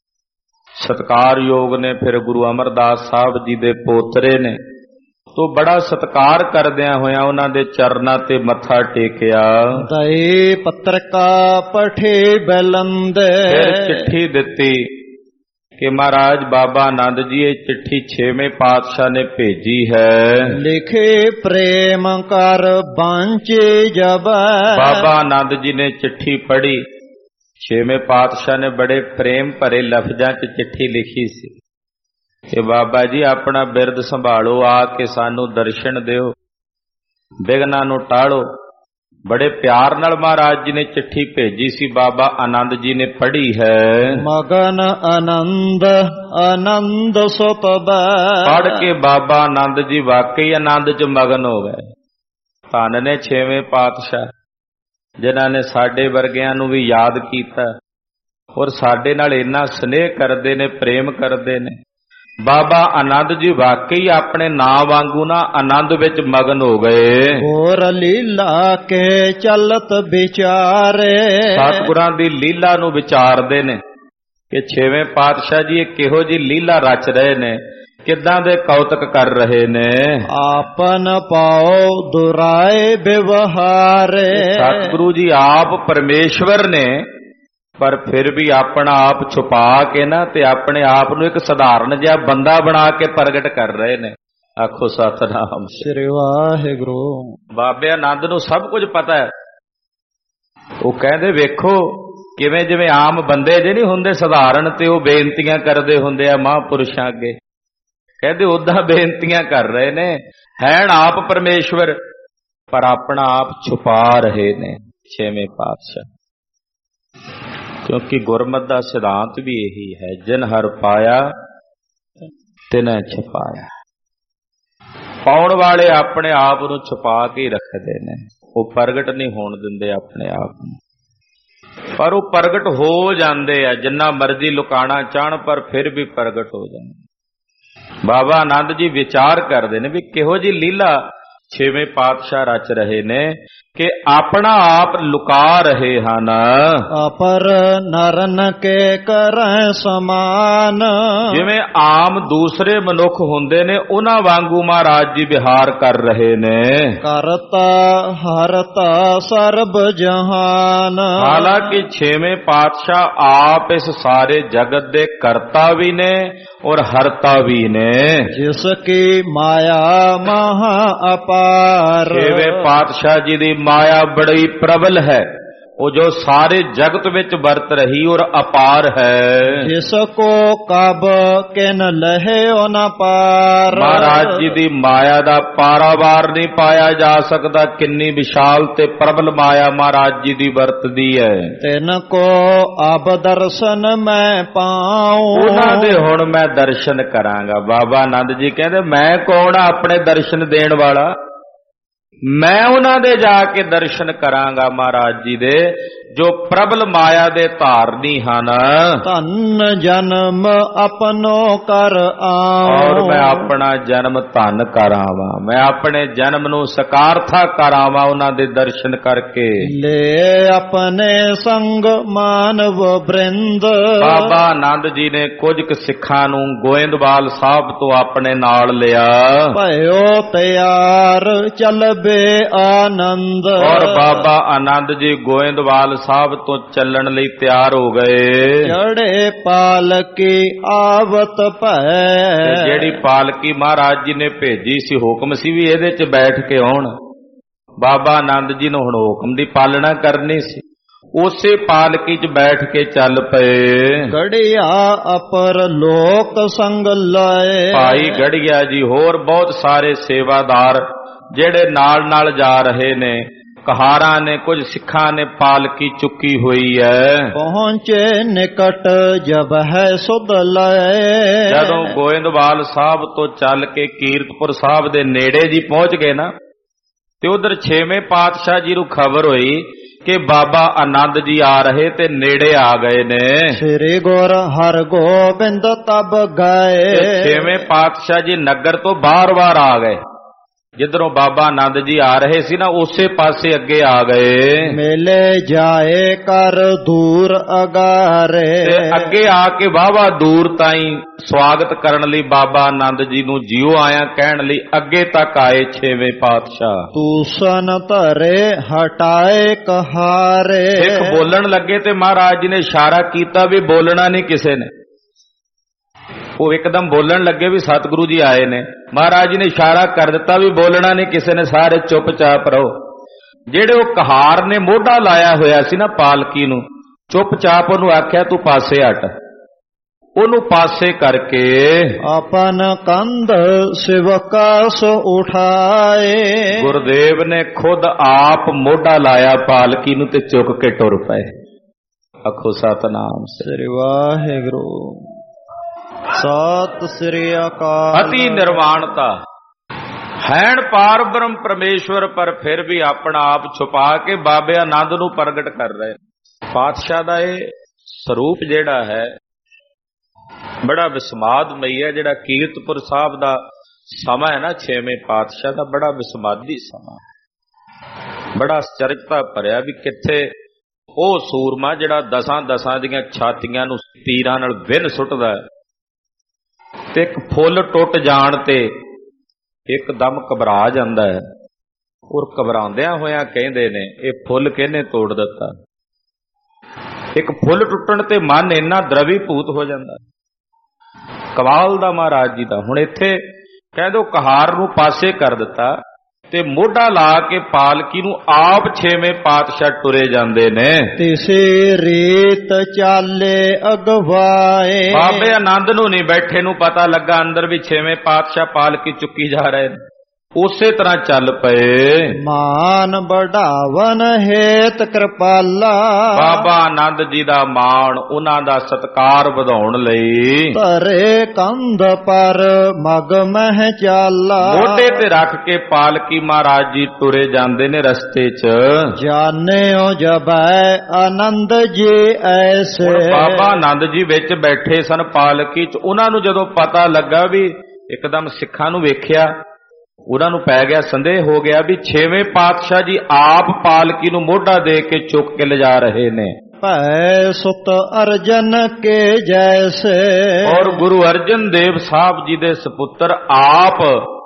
ਸਤਿਕਾਰਯੋਗ ਨੇ। ਫਿਰ ਗੁਰੂ ਅਮਰਦਾਸ ਸਾਹਿਬ ਜੀ ਦੇ ਪੋਤਰੇ ਨੇ, ਤੋ ਬੜਾ ਸਤਿਕਾਰ ਕਰਦਿਆਂ ਹੋਇਆਂ ਉਹਨਾਂ ਦੇ ਚਰਨਾਂ ਤੇ ਮੱਥਾ ਟੇਕਿਆ। ਦਈ ਪੱਤਰਕਾ ਪਠੀ ਬਲੰਦੇ। ਫਿਰ ਚਿੱਠੀ ਦਿੱਤੀ ਕਿ ਮਹਾਰਾਜ ਬਾਬਾ ਆਨੰਦ ਜੀ ਇਹ ਚਿੱਠੀ 6ਵੇਂ ਪਾਤਸ਼ਾਹ ਨੇ ਭੇਜੀ ਹੈ। ਲਿਖੇ ਪ੍ਰੇਮ ਕਰ ਬਾਂਚੇ ਜਬ। ਬਾਬਾ ਆਨੰਦ ਜੀ ਨੇ ਚਿੱਠੀ ਪੜ੍ਹੀ। 6ਵੇਂ ਪਾਤਸ਼ਾਹ ਨੇ ਬੜੇ ਪ੍ਰੇਮ ਭਰੇ ਲਫ਼ਜ਼ਾਂ 'ਚ ਚਿੱਠੀ ਲਿਖੀ ਸੀ ਕਿ ਬਾਬਾ ਜੀ ਆਪਣਾ ਬਿਰਦ ਸੰਭਾਲੋ, ਆ ਕੇ ਸਾਨੂੰ ਦਰਸ਼ਨ ਦਿਓ, ਵਿਘਨਾਂ ਨੂੰ ਟਾਲੋ। ਬੜੇ ਪਿਆਰ ਨਾਲ ਮਹਾਰਾਜ ਜੀ ਨੇ ਚਿੱਠੀ ਭੇਜੀ ਸੀ। ਬਾਬਾ ਆਨੰਦ ਜੀ ਨੇ ਪੜ੍ਹੀ ਹੈ। ਮਗਨ ਆਨੰਦ ਆਨੰਦ ਸੁਤਬ। ਪੜ੍ਹ ਕੇ ਬਾਬਾ ਆਨੰਦ ਜੀ ਵਾਕਈ ਆਨੰਦ 'ਚ ਮਗਨ ਹੋ ਗਏ। ਧੰਨ ਨੇ 6ਵੇਂ ਪਾਤਸ਼ਾਹ ਜਿਨ੍ਹਾਂ ਨੇ ਸਾਡੇ ਵਰਗਿਆਂ ਨੂੰ ਵੀ ਯਾਦ ਕੀਤਾ ਔਰ ਸਾਡੇ ਨਾਲ ਇੰਨਾ ਸਨੇਹ ਕਰਦੇ ਨੇ, ਪ੍ਰੇਮ ਕਰਦੇ ਨੇ। ਬਾਬਾ ਆਨੰਦ ਜੀ ਵਾਕਈ ਆਪਣੇ ਨਾਂ ਵਾਂਗੂ ਨਾ ਆਨੰਦ ਵਿੱਚ ਮਗਨ ਹੋ ਗਏ। ਹੋਰ ਲੀਲਾ ਕੇ ਚਲਤ ਵਿਚਾਰੇ। ਸਤਿਗੁਰਾਂ ਦੀ ਲੀਲਾ ਨੂੰ ਵਿਚਾਰਦੇ ਨੇ ਕਿ 6ਵੇਂ ਪਾਤਸ਼ਾਹ ਜੀ ਇਹ ਕਿਹੋ ਜੀ ਲੀਲਾ ਰਚ ਰਹੇ ਨੇ, ਕਿੱਦਾਂ ਦੇ ਕੌਤਕ ਕਰ ਰਹੇ ਨੇ। ਆਪਨ ਪਾਓ ਦੁਰਾਏ ਵਿਵਹਾਰੇ। ਸਤਿਗੁਰੂ ਜੀ ਆਪ ਪਰਮੇਸ਼ਵਰ ਨੇ, ਪਰ ਫਿਰ ਵੀ ਆਪਣਾ ਆਪ ਛੁਪਾ ਕੇ ਨਾ ਤੇ ਆਪਣੇ ਆਪ ਨੂੰ ਇੱਕ ਸਧਾਰਨ ਜਿਹਾ ਬੰਦਾ ਬਣਾ ਕੇ ਪ੍ਰਗਟ ਕਰ ਰਹੇ ਨੇ। ਆਖੋ ਸਤਿਨਾਮ ਸ੍ਰੀ ਵਾਹਿਗੁਰੂ। ਬਾਬੇ ਆਨੰਦ ਨੂੰ ਸਭ ਕੁਝ ਪਤਾ ਹੈ। ਉਹ ਕਹਿੰਦੇ ਵੇਖੋ ਕਿਵੇਂ ਜਿਵੇਂ ਆਮ ਬੰਦੇ ਜੇ ਨਹੀਂ ਹੁੰਦੇ ਸਧਾਰਨ, ਤੇ ਉਹ ਬੇਨਤੀਆਂ ਕਰਦੇ ਹੁੰਦੇ ਆ ਮਹਾਂਪੁਰਸ਼ਾਂ ਅੱਗੇ, ਕਹਿੰਦੇ ਉਦਾਂ ਬੇਨਤੀਆਂ ਕਰ ਰਹੇ ਨੇ। ਹੈਣ ਆਪ ਪਰਮੇਸ਼ਵਰ, ਪਰ ਆਪਣਾ ਆਪ ਛੁਪਾ ਰਹੇ ਨੇ 6ਵੇਂ ਪਾਤਸ਼ਾਹ। ਕਿਉਂਕਿ ਗੁਰਮਤਿ ਦਾ ਸਿਧਾਂਤ ਵੀ ਇਹੀ ਹੈ, ਜਿਨ ਹਰ ਪਾਇਆ ਤਿਨੈ ਛੁਪਾਇਆ। ਪਾਉਣ ਵਾਲੇ ਆਪਣੇ ਆਪ ਨੂੰ ਛੁਪਾ ਕੇ ਰੱਖਦੇ ਨੇ, ਉਹ ਪ੍ਰਗਟ ਨਹੀਂ ਹੋਣ ਦਿੰਦੇ ਆਪਣੇ ਆਪ ਨੂੰ, ਪਰ ਉਹ ਪ੍ਰਗਟ ਹੋ ਜਾਂਦੇ ਆ। ਜਿੰਨਾ ਮਰਜ਼ੀ ਲੁਕਾਣਾ ਚਾਹਣ ਪਰ ਫਿਰ ਵੀ ਪ੍ਰਗਟ ਹੋ ਜਾਂਦੇ। ਬਾਬਾ ਆਨੰਦ ਜੀ ਵਿਚਾਰ ਕਰਦੇ ਨੇ ਵੀ ਕਿਹੋ ਜੀ ਲੀਲਾ 6ਵੇਂ ਪਾਤਸ਼ਾਹ ਰਚ ਰਹੇ ਨੇ ਕਿ ਆਪਣਾ ਆਪ ਲੁਕਾ ਰਹੇ ਹਨ। ਅਪਰ ਨਰਨ ਕੇ ਕਰੈ ਸਮਾਨ। ਜਿਵੇਂ ਆਮ ਦੂਸਰੇ ਮਨੁੱਖ ਹੁੰਦੇ ਨੇ ਉਹਨਾਂ ਵਾਂਗੂ ਮਹਾਰਾਜ ਜੀ ਵਿਹਾਰ ਕਰ ਰਹੇ ਨੇ। ਕਰਤਾ ਹਰਤਾ ਸਰਬ ਜਹਾਨ। ਹਾਲਾਂਕਿ 6ਵੇਂ ਪਾਤਸ਼ਾਹ ਆਪ ਇਸ ਸਾਰੇ ਜਗਤ ਦੇ ਕਰਤਾ ਵੀ ਨੇ ਔਰ ਹਰਤਾ ਵੀ ਨੇ। ਜਿਸ ਕੀ ਮਾਇਆ ਮਹਾ ਅਪਾਰ। 6ਵੇਂ ਪਾਤਸ਼ਾਹ ਜੀ ਦੀ ਮਾਇਆ ਬੜੀ ਪ੍ਰਬਲ ਹੈ, ਉਹ ਜੋ ਸਾਰੇ ਜਗਤ ਵਿੱਚ ਵਰਤ ਰਹੀ ਔਰ ਅਪਾਰ ਹੈ। ਜਿਸ ਕੋ ਕਬ ਕਿਨ ਲਹਿਓ ਨ ਪਾਰ। ਮਹਾਰਾਜ ਜੀ ਦੀ ਮਾਇਆ ਦਾ ਪਾਰਾਵਾਰ ਨਹੀਂ ਪਾਇਆ ਜਾ ਸਕਦਾ। ਕਿੰਨੀ ਵਿਸ਼ਾਲ ਤੇ ਪ੍ਰਬਲ ਮਾਇਆ ਮਹਾਰਾਜ ਜੀ ਦੀ ਵਰਤਦੀ ਹੈ। ਤਿਨ ਕੋ ਅਬ ਦਰਸ਼ਨ ਮੈਂ ਪਾਉ। ਉਹਨਾਂ ਦੇ ਹੁਣ ਮੈਂ ਦਰਸ਼ਨ ਕਰਾਂਗਾ। ਬਾਬਾ ਆਨੰਦ ਜੀ ਕਹਿੰਦੇ ਮੈਂ ਕੌਣ ਆ ਆਪਣੇ ਦਰਸ਼ਨ ਦੇਣ ਵਾਲਾ? ਮੈਂ ਉਹਨਾਂ ਦੇ ਜਾ ਕੇ ਦਰਸ਼ਨ ਕਰਾਂਗਾ ਮਹਾਰਾਜ ਜੀ ਦੇ, ਜੋ ਪ੍ਰਬਲ ਮਾਇਆ ਦੇ ਧਾਰਨੀ ਹਨ। ਧੰਨ ਜਨਮ ਆਪਣੋ ਕਰ ਆਉ। ਔਰ ਮੈਂ ਆਪਣਾ ਜਨਮ ਧੰਨ ਕਰਾਵਾਂ, ਮੈਂ ਆਪਣੇ ਜਨਮ ਨੂੰ ਸਕਾਰਥਾ ਕਰਾਵਾਂ ਉਹਨਾਂ ਦੇ ਦਰਸ਼ਨ ਕਰਕੇ। ਲੈ ਆਪਣੇ ਸੰਗ ਮਾਨਵ ਬ੍ਰਿੰਦ। ਬਾਬਾ ਆਨੰਦ ਜੀ ਨੇ ਕੁਝ ਕੁ ਸਿੱਖਾਂ ਨੂੰ ਗੋਇੰਦਵਾਲ ਸਾਹਿਬ ਤੋਂ ਆਪਣੇ ਨਾਲ ਲਿਆ। ਭਇਓ ਤਿਆਰ ਚੱਲਬੇ ਆਨੰਦ। ਔਰ ਬਾਬਾ ਆਨੰਦ ਜੀ ਗੋਇੰਦਵਾਲ ਸਾਹਿਬ ਤੋਂ ਚੱਲਣ ਲਈ ਤਿਆਰ ਹੋ ਗਏ। ਚੜੇ ਪਾਲਕੀ ਆਵਤ ਭੈ। ਜਿਹੜੀ ਪਾਲਕੀ ਮਹਾਰਾਜ ਜੀ ਨੇ ਭੇਜੀ ਸੀ, ਹੁਕਮ ਸੀ ਵੀ ਇਹਦੇ 'ਚ ਬੈਠ ਕੇ ਆਉਣ। ਬਾਬਾ ਆਨੰਦ ਜੀ ਨੂੰ ਹੁਣ ਹੁਕਮ ਦੀ ਪਾਲਣਾ ਕਰਨੀ ਸੀ। ਉਸੇ ਪਾਲਕੀ 'ਚ ਬੈਠ ਕੇ ਚੱਲ ਪਏ। ਗੜਿਆ ਅਪਰ ਲੋਕ ਸੰਗ ਲਾਏ। ਭਾਈ ਗੜੀਆ ਜੀ ਹੋਰ ਬਹੁਤ ਸਾਰੇ ਸੇਵਾਦਾਰ ਜਿਹੜੇ ਨਾਲ ਜਾ ਰਹੇ ਨੇ। ਕਹਾਰਾਂ ਨੇ, ਕੁਝ ਸਿੱਖਾਂ ਨੇ ਪਾਲਕੀ ਚੁੱਕੀ ਹੋਈ ਹੈ। ਪਹੁੰਚੇ ਨਿਕਟ ਜਬ ਹੈ ਸੁਧ ਲਏ। ਜਦੋਂ ਗੋਇੰਦਵਾਲ ਸਾਹਿਬ ਤੋਂ ਚੱਲ ਕੇ ਕੀਰਤਪੁਰ ਸਾਹਿਬ ਦੇ ਨੇੜੇ ਜੀ ਪਹੁੰਚ ਗਏ ਨਾ, ਤੇ ਉਧਰ 6ਵੇਂ ਪਾਤਸ਼ਾਹ ਜੀ ਨੂੰ ਖਬਰ ਹੋਈ ਕਿ ਬਾਬਾ ਆਨੰਦ ਜੀ ਆ ਰਹੇ ਤੇ ਨੇੜੇ ਆ ਗਏ ਨੇ। ਸ੍ਰੀ ਗੁਰ ਹਰਗੋਬਿੰਦ ਤਬ ਗਏ। 6ਵੇਂ ਪਾਤਸ਼ਾਹ ਜੀ ਨਗਰ ਤੋਂ ਬਾਰ-ਬਾਰ ਆ ਗਏ। ਜਿੱਧਰੋਂ ਬਾਬਾ ਆਨੰਦ ਜੀ ਆ ਰਹੇ ਸੀ ਨਾ, ਉਸੇ ਪਾਸੇ ਅੱਗੇ ਆ ਗਏ। ਮੇਲੇ ਜਾਏ ਕਰ ਦੂਰ ਅਗਾਰੇ। ਤੇ ਅੱਗੇ ਆ ਕੇ ਵਾਹਵਾ ਦੂਰ ਤਾਈਂ ਸਵਾਗਤ ਕਰਨ ਲਈ ਬਾਬਾ ਆਨੰਦ ਜੀ ਨੂੰ ਜਿਉ ਆਇਆ ਕਹਿਣ ਲਈ ਅੱਗੇ ਤੱਕ ਆਏ 6ਵੇਂ ਪਾਤਸ਼ਾਹ। ਤੂਸਨ ਧਰੇ ਹਟਾਏ ਕਹਾਰੇ। ਇੱਕ ਬੋਲਣ ਲੱਗੇ ਤੇ ਮਹਾਰਾਜ ਜੀ ਨੇ ਇਸ਼ਾਰਾ ਕੀਤਾ ਵੀ ਬੋਲਣਾ ਨਹੀਂ ਕਿਸੇ ਨੇ। ਉਹ ਇੱਕਦਮ ਬੋਲਣ ਲੱਗੇ ਵੀ ਸਤਿਗੁਰੂ ਜੀ ਆਏ ਨੇ। ਮਹਾਰਾਜ ਜੀ ਨੇ ਇਸ਼ਾਰਾ ਕਰ ਦਿੱਤਾ ਵੀ ਬੋਲਣਾ ਨਹੀਂ ਕਿਸੇ ਨੇ, ਸਾਰੇ ਚੁੱਪਚਾਪ ਰਹੋ। ਜਿਹੜੇ ਉਹ ਕਹਾਰ ਨੇ ਮੋਢਾ ਲਾਇਆ ਹੋਇਆ ਸੀ ਨਾ ਪਾਲਕੀ ਨੂੰ, ਚੁੱਪਚਾਪ ਉਹਨੂੰ ਆਖਿਆ ਤੂੰ ਪਾਸੇ ਹਟ। ਉਹਨੂੰ ਪਾਸੇ ਕਰਕੇ ਆਪਨ ਕੰਧ ਸਿਵਕਾਸ ਉਠਾਏ। ਗੁਰਦੇਵ ਨੇ ਖੁਦ ਆਪ ਮੋਢਾ ਲਾਇਆ ਪਾਲਕੀ ਨੂੰ ਤੇ ਚੁੱਕ ਕੇ ਟੁਰ ਪਏ। ਆਖੋ ਸਤਨਾਮ ਸ੍ਰੀ ਵਾਹਿਗੁਰੂ। ਸਤਿ ਸ੍ਰੀ ਅਕਾਲ। ਅਤੀ ਨਿਰਵਾਣਤਾ ਹੈਣ ਪਾਰ ਬ੍ਰਹਮ ਪਰਮੇਸ਼ਵਰ, ਪਰ ਫਿਰ ਵੀ ਆਪਣਾ ਆਪ ਛੁਪਾ ਕੇ ਬਾਬੇ ਆਨੰਦ ਨੂੰ ਪ੍ਰਗਟ ਕਰ ਰਹੇ। ਪਾਤਸ਼ਾਹ ਦਾ ਇਹ ਸਰੂਪ ਜਿਹੜਾ ਹੈ ਬੜਾ ਵਿਸਮਾਦਮਈ ਹੈ। ਜਿਹੜਾ ਕੀਰਤਪੁਰ ਸਾਹਿਬ ਦਾ ਸਮਾਂ ਹੈ ਨਾ 6ਵੇਂ ਪਾਤਸ਼ਾਹ ਦਾ, ਬੜਾ ਵਿਸਮਾਦੀ ਸਮਾਂ, ਬੜਾ ਅਚਰਜਤਾ ਭਰਿਆ ਵੀ ਕਿੱਥੇ ਉਹ ਸੂਰਮਾ ਜਿਹੜਾ ਦਸਾਂ ਦੀਆਂ ਛਾਤੀਆਂ ਨੂੰ ਤੀਰਾਂ ਨਾਲ ਵਿੰਨ ਸੁੱਟਦਾ ਹੈ ਤੇ ਇੱਕ ਫੁੱਲ ਟੁੱਟ ਜਾਣ ਤੇ ਇੱਕਦਮ ਘਬਰਾ ਜਾਂਦਾ ਹੈ, ਔਰ ਘਬਰਾਉਂਦਿਆਂ ਹੋਇਆਂ ਕਹਿੰਦੇ ਨੇ ਇਹ ਫੁੱਲ ਕਿਹਨੇ ਤੋੜ ਦਿੱਤਾ। ਇੱਕ ਫੁੱਲ ਟੁੱਟਣ ਤੇ ਮਨ ਇੰਨਾ ਦਰਵੀਭੂਤ ਹੋ ਜਾਂਦਾ, ਕਮਾਲ ਦਾ ਮਹਾਰਾਜ ਜੀ ਦਾ। ਹੁਣ ਇੱਥੇ ਕਹਿੰਦੇ ਕਹਾਰ ਨੂੰ ਪਾਸੇ ਕਰ ਦਿੱਤਾ ਤੇ ਮੋਢਾ ਲਾ ਕੇ ਪਾਲਕੀ ਨੂੰ ਆਪ 6ਵੇਂ ਪਾਤਸ਼ਾਹ ਟੁਰੇ ਜਾਂਦੇ ਨੇ। ਤਿਸੇ ਰੀਤ ਚਾਲੇ ਅਗਵਾਏ। ਬਾਬੇ ਆਨੰਦ ਨੂੰ ਨਹੀਂ ਬੈਠੇ ਨੂੰ ਪਤਾ ਲੱਗਾ ਅੰਦਰ ਵੀ 6ਵੇਂ ਪਾਤਸ਼ਾਹ ਪਾਲਕੀ ਚੁੱਕੀ ਜਾ ਰਹੇ ਨੇ। ਉਸੇ ਤਰ੍ਹਾਂ ਚੱਲ ਪਏ। ਮਾਨ ਬੜਾਵਨ ਹੇਤ ਕਿਰਪਾਲਾ। ਬਾਬਾ ਆਨੰਦ ਜੀ ਦਾ ਮਾਣ, ਉਹਨਾਂ ਦਾ ਸਤਿਕਾਰ ਵਧਾਉਣ ਲਈ ਧਰੇ ਕੰਧ ਪਰ ਮਗ ਮਹਿ ਚਾਲਾ। ਮੋਢੇ ਤੇ ਰੱਖ ਕੇ ਪਾਲਕੀ ਮਹਾਰਾਜ ਜੀ ਤੁਰੇ ਜਾਂਦੇ ਨੇ ਰਸਤੇ 'ਚ। ਜਾਣਿਓ ਜਬੈ ਆਨੰਦ ਜੀ ਐਸੇ। ਬਾਬਾ ਆਨੰਦ ਜੀ ਵਿੱਚ ਬੈਠੇ ਸਨ ਪਾਲਕੀ 'ਚ। ਉਹਨਾਂ ਨੂੰ ਜਦੋਂ ਪਤਾ ਲੱਗਾ ਵੀ ਇੱਕਦਮ ਸਿੱਖਾਂ ਨੂੰ ਵੇਖਿਆ, ਉਹਨਾਂ ਨੂੰ ਪੈ ਗਿਆ ਸੰਦੇਹ ਹੋ ਗਿਆ ਵੀ 6ਵੇਂ ਪਾਤਸ਼ਾਹ ਜੀ ਆਪ ਪਾਲਕੀ ਨੂੰ ਮੋਢਾ ਦੇ ਕੇ ਚੁੱਕ ਕੇ ਲਿਜਾ ਰਹੇ ਨੇ। ਭੈ ਸੁਤ ਅਰਜਨ ਕੇ ਜੈਸੇ। ਔਰ ਗੁਰੂ ਅਰਜਨ ਦੇਵ ਸਾਹਿਬ ਜੀ ਦੇ ਸੁਪੁੱਤਰ ਆਪ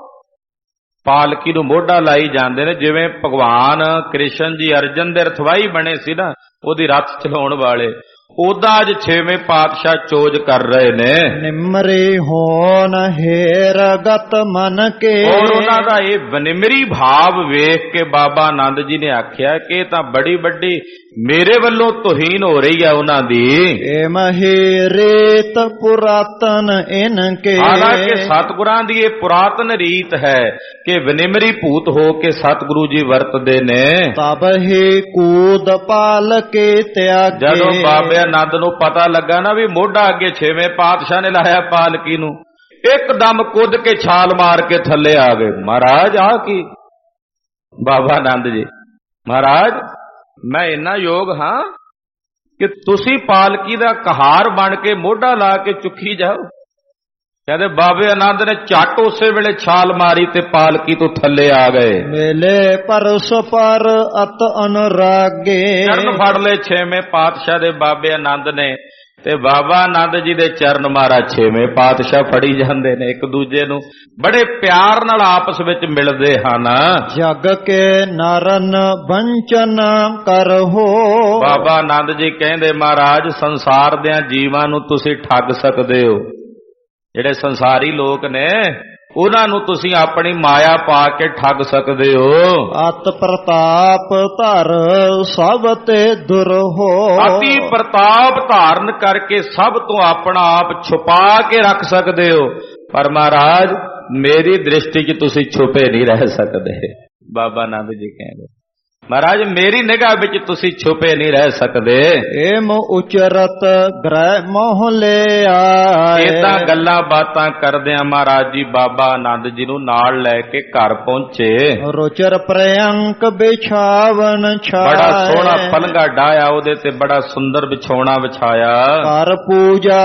ਪਾਲਕੀ ਨੂੰ ਮੋਢਾ ਲਾਈ ਜਾਂਦੇ ਨੇ। ਜਿਵੇਂ ਭਗਵਾਨ ਕ੍ਰਿਸ਼ਨ ਜੀ ਅਰਜਨ ਦੇ ਰਥਵਾਈ ਬਣੇ ਸੀ ਨਾ, ਉਹਦੀ ਰੱਥ ਚਲਾਉਣ ਵਾਲੇ, ਉਦਾਂ ਅੱਜ 6ਵੇਂ ਪਾਤਸ਼ਾਹ ਚੋਜ ਕਰ ਰਹੇ ਨੇ। ਨਿਮਰੇ ਹੋਣ ਹੇਰ ਗਤ ਮਨ ਕੇ। ਔਰ ਉਹਨਾਂ ਦਾ ਇਹ ਬਨਿਮਰੀ ਭਾਵ ਵੇਖ ਕੇ ਬਾਬਾ ਆਨੰਦ ਜੀ ਨੇ ਆਖਿਆ ਕਿ ਇਹ ਤਾਂ ਬੜੀ ਵੱਡੀ ਮੇਰੇ ਵੱਲੋਂ ਤੋਹੀਨ ਹੋ ਰਹੀ ਹੈ ਉਹਨਾਂ ਦੀ। ਏ ਮਹੀ ਰੀਤ ਪੁਰਾਤਨ ਇਨ ਕੇ। ਹਾਲਾਂਕਿ ਸਤਿਗੁਰਾਂ ਦੀ ਇਹ ਪੁਰਾਤਨ ਰੀਤ ਹੈ ਕਿ ਵਿਨਿਮਰੀ ਭੂਤ ਹੋ ਕੇ ਸਤਿਗੁਰੂ ਜੀ ਵਰਤਦੇ ਨੇ। ਤਬ ਹੀ ਕੂਦ ਪਾਲ ਕੇ ਤਿਆਗੇ। ਜਦੋਂ ਬਾਬੇ ਆਨੰਦ ਨੂੰ ਪਤਾ ਲੱਗਾ ਨਾ ਵੀ ਮੋਢਾ ਅੱਗੇ 6ਵੇਂ ਪਾਤਸ਼ਾਹ ਨੇ ਲਾਇਆ ਪਾਲਕੀ ਨੂੰ, ਇੱਕਦਮ ਕੁੱਦ ਕੇ ਛਾਲ ਮਾਰ ਕੇ ਥੱਲੇ ਆ ਗਏ। ਮਹਾਰਾਜ ਆ ਕੀ? ਬਾਬਾ ਆਨੰਦ ਜੀ, ਮਹਾਰਾਜ ਮੈਂ ਇੰਨਾ ਯੋਗ ਹਾਂ ਕਿ ਤੁਸੀਂ ਪਾਲਕੀ ਦਾ ਕਹਾਰ ਬਣ ਕੇ ਮੋਢਾ ਲਾ ਕੇ ਚੁੱਕੀ ਜਾਓ। ਕਹਿੰਦੇ ਬਾਬੇ ਆਨੰਦ ਨੇ ਝੱਟ ਉਸੇ ਵੇਲੇ ਛਾਲ ਮਾਰੀ ਤੇ ਪਾਲਕੀ ਤੋਂ ਥੱਲੇ ਆ ਗਏ। ਮੇਲੇ ਪਰਸ ਪਰ ਅਤ ਅਨੁਰਾਗੇ। ਚਰਨ ਫੜ ਲਏ 6ਵੇਂ ਪਾਤਸ਼ਾਹ ਦੇ ਬਾਬੇ ਆਨੰਦ ਨੇ, ਤੇ ਬਾਬਾ ਆਨੰਦ ਜੀ ਦੇ ਚਰਨ ਮਹਾਰਾਜ 6ਵੇਂ ਪਾਤਸ਼ਾਹ ਫੜੀ ਜਾਂਦੇ ਨੇ। ਇੱਕ ਦੂਜੇ ਨੂੰ ਬੜੇ ਪਿਆਰ ਨਾਲ ਆਪਸ ਵਿੱਚ ਮਿਲਦੇ ਹਨ। ਜਗ ਕੇ ਨਰਨ ਬੰਚਨ ਕਰਹੋ। ਬਾਬਾ ਆਨੰਦ ਜੀ ਕਹਿੰਦੇ ਮਹਾਰਾਜ ਸੰਸਾਰ ਦੇ ਜੀਵਾਂ ਨੂੰ ਤੁਸੀਂ ਠੱਗ ਸਕਦੇ ਹੋ। ਜਿਹੜੇ ਸੰਸਾਰੀ ਲੋਕ ਨੇ ਉਹਨਾਂ ਨੂੰ ਤੁਸੀਂ ਆਪਣੀ ਮਾਇਆ ਪਾ ਕੇ ਠੱਗ ਸਕਦੇ ਹੋ। ਅਤ ਪ੍ਰਤਾਪ ਧਰ ਸਭ ਤੇ ਦੁਰਹੋ। ਅਤੀ ਪ੍ਰਤਾਪ ਧਾਰਨ ਕਰਕੇ ਸਭ ਤੋਂ ਆਪਣਾ ਆਪ ਛੁਪਾ ਕੇ ਰੱਖ ਸਕਦੇ ਹੋ, ਪਰ ਮਹਾਰਾਜ ਮੇਰੀ ਦ੍ਰਿਸ਼ਟੀ 'ਚ ਤੁਸੀਂ ਛੁਪੇ ਨਹੀਂ ਰਹਿ ਸਕਦੇ। ਬਾਬਾ ਆਨੰਦ ਜੀ ਕਹਿੰਦੇ ਮਹਾਰਾਜ ਮੇਰੀ ਨਿਗਾਹ ਵਿੱਚ ਤੁਸੀਂ ਛੁਪੇ ਨਹੀਂ ਰਹਿ ਸਕਦੇ। ਏਮ ਉਚਰਤ ਗ੍ਰਹਿ ਮੋਹ ਲੈ ਆਏ। ਏਦਾਂ ਗੱਲਾਂ ਬਾਤਾਂ ਕਰਦਿਆਂ ਮਹਾਰਾਜ ਜੀ ਬਾਬਾ ਆਨੰਦ ਜੀ ਨੂੰ ਨਾਲ ਲੈ ਕੇ ਘਰ ਪਹੁੰਚੇ। ਰੁਚਰ ਪ੍ਰਯੰਕ ਬਿਛਾਵਨ ਛਾਏ। ਬੜਾ ਸੋਹਣਾ ਪਲੰਘਾ ਡਾਇਆ, ਉਹਦੇ ਤੇ ਬੜਾ ਸੁੰਦਰ ਵਿਛਾਉਣਾ ਵਿਛਾਇਆ। ਘਰ ਪੂਜਾ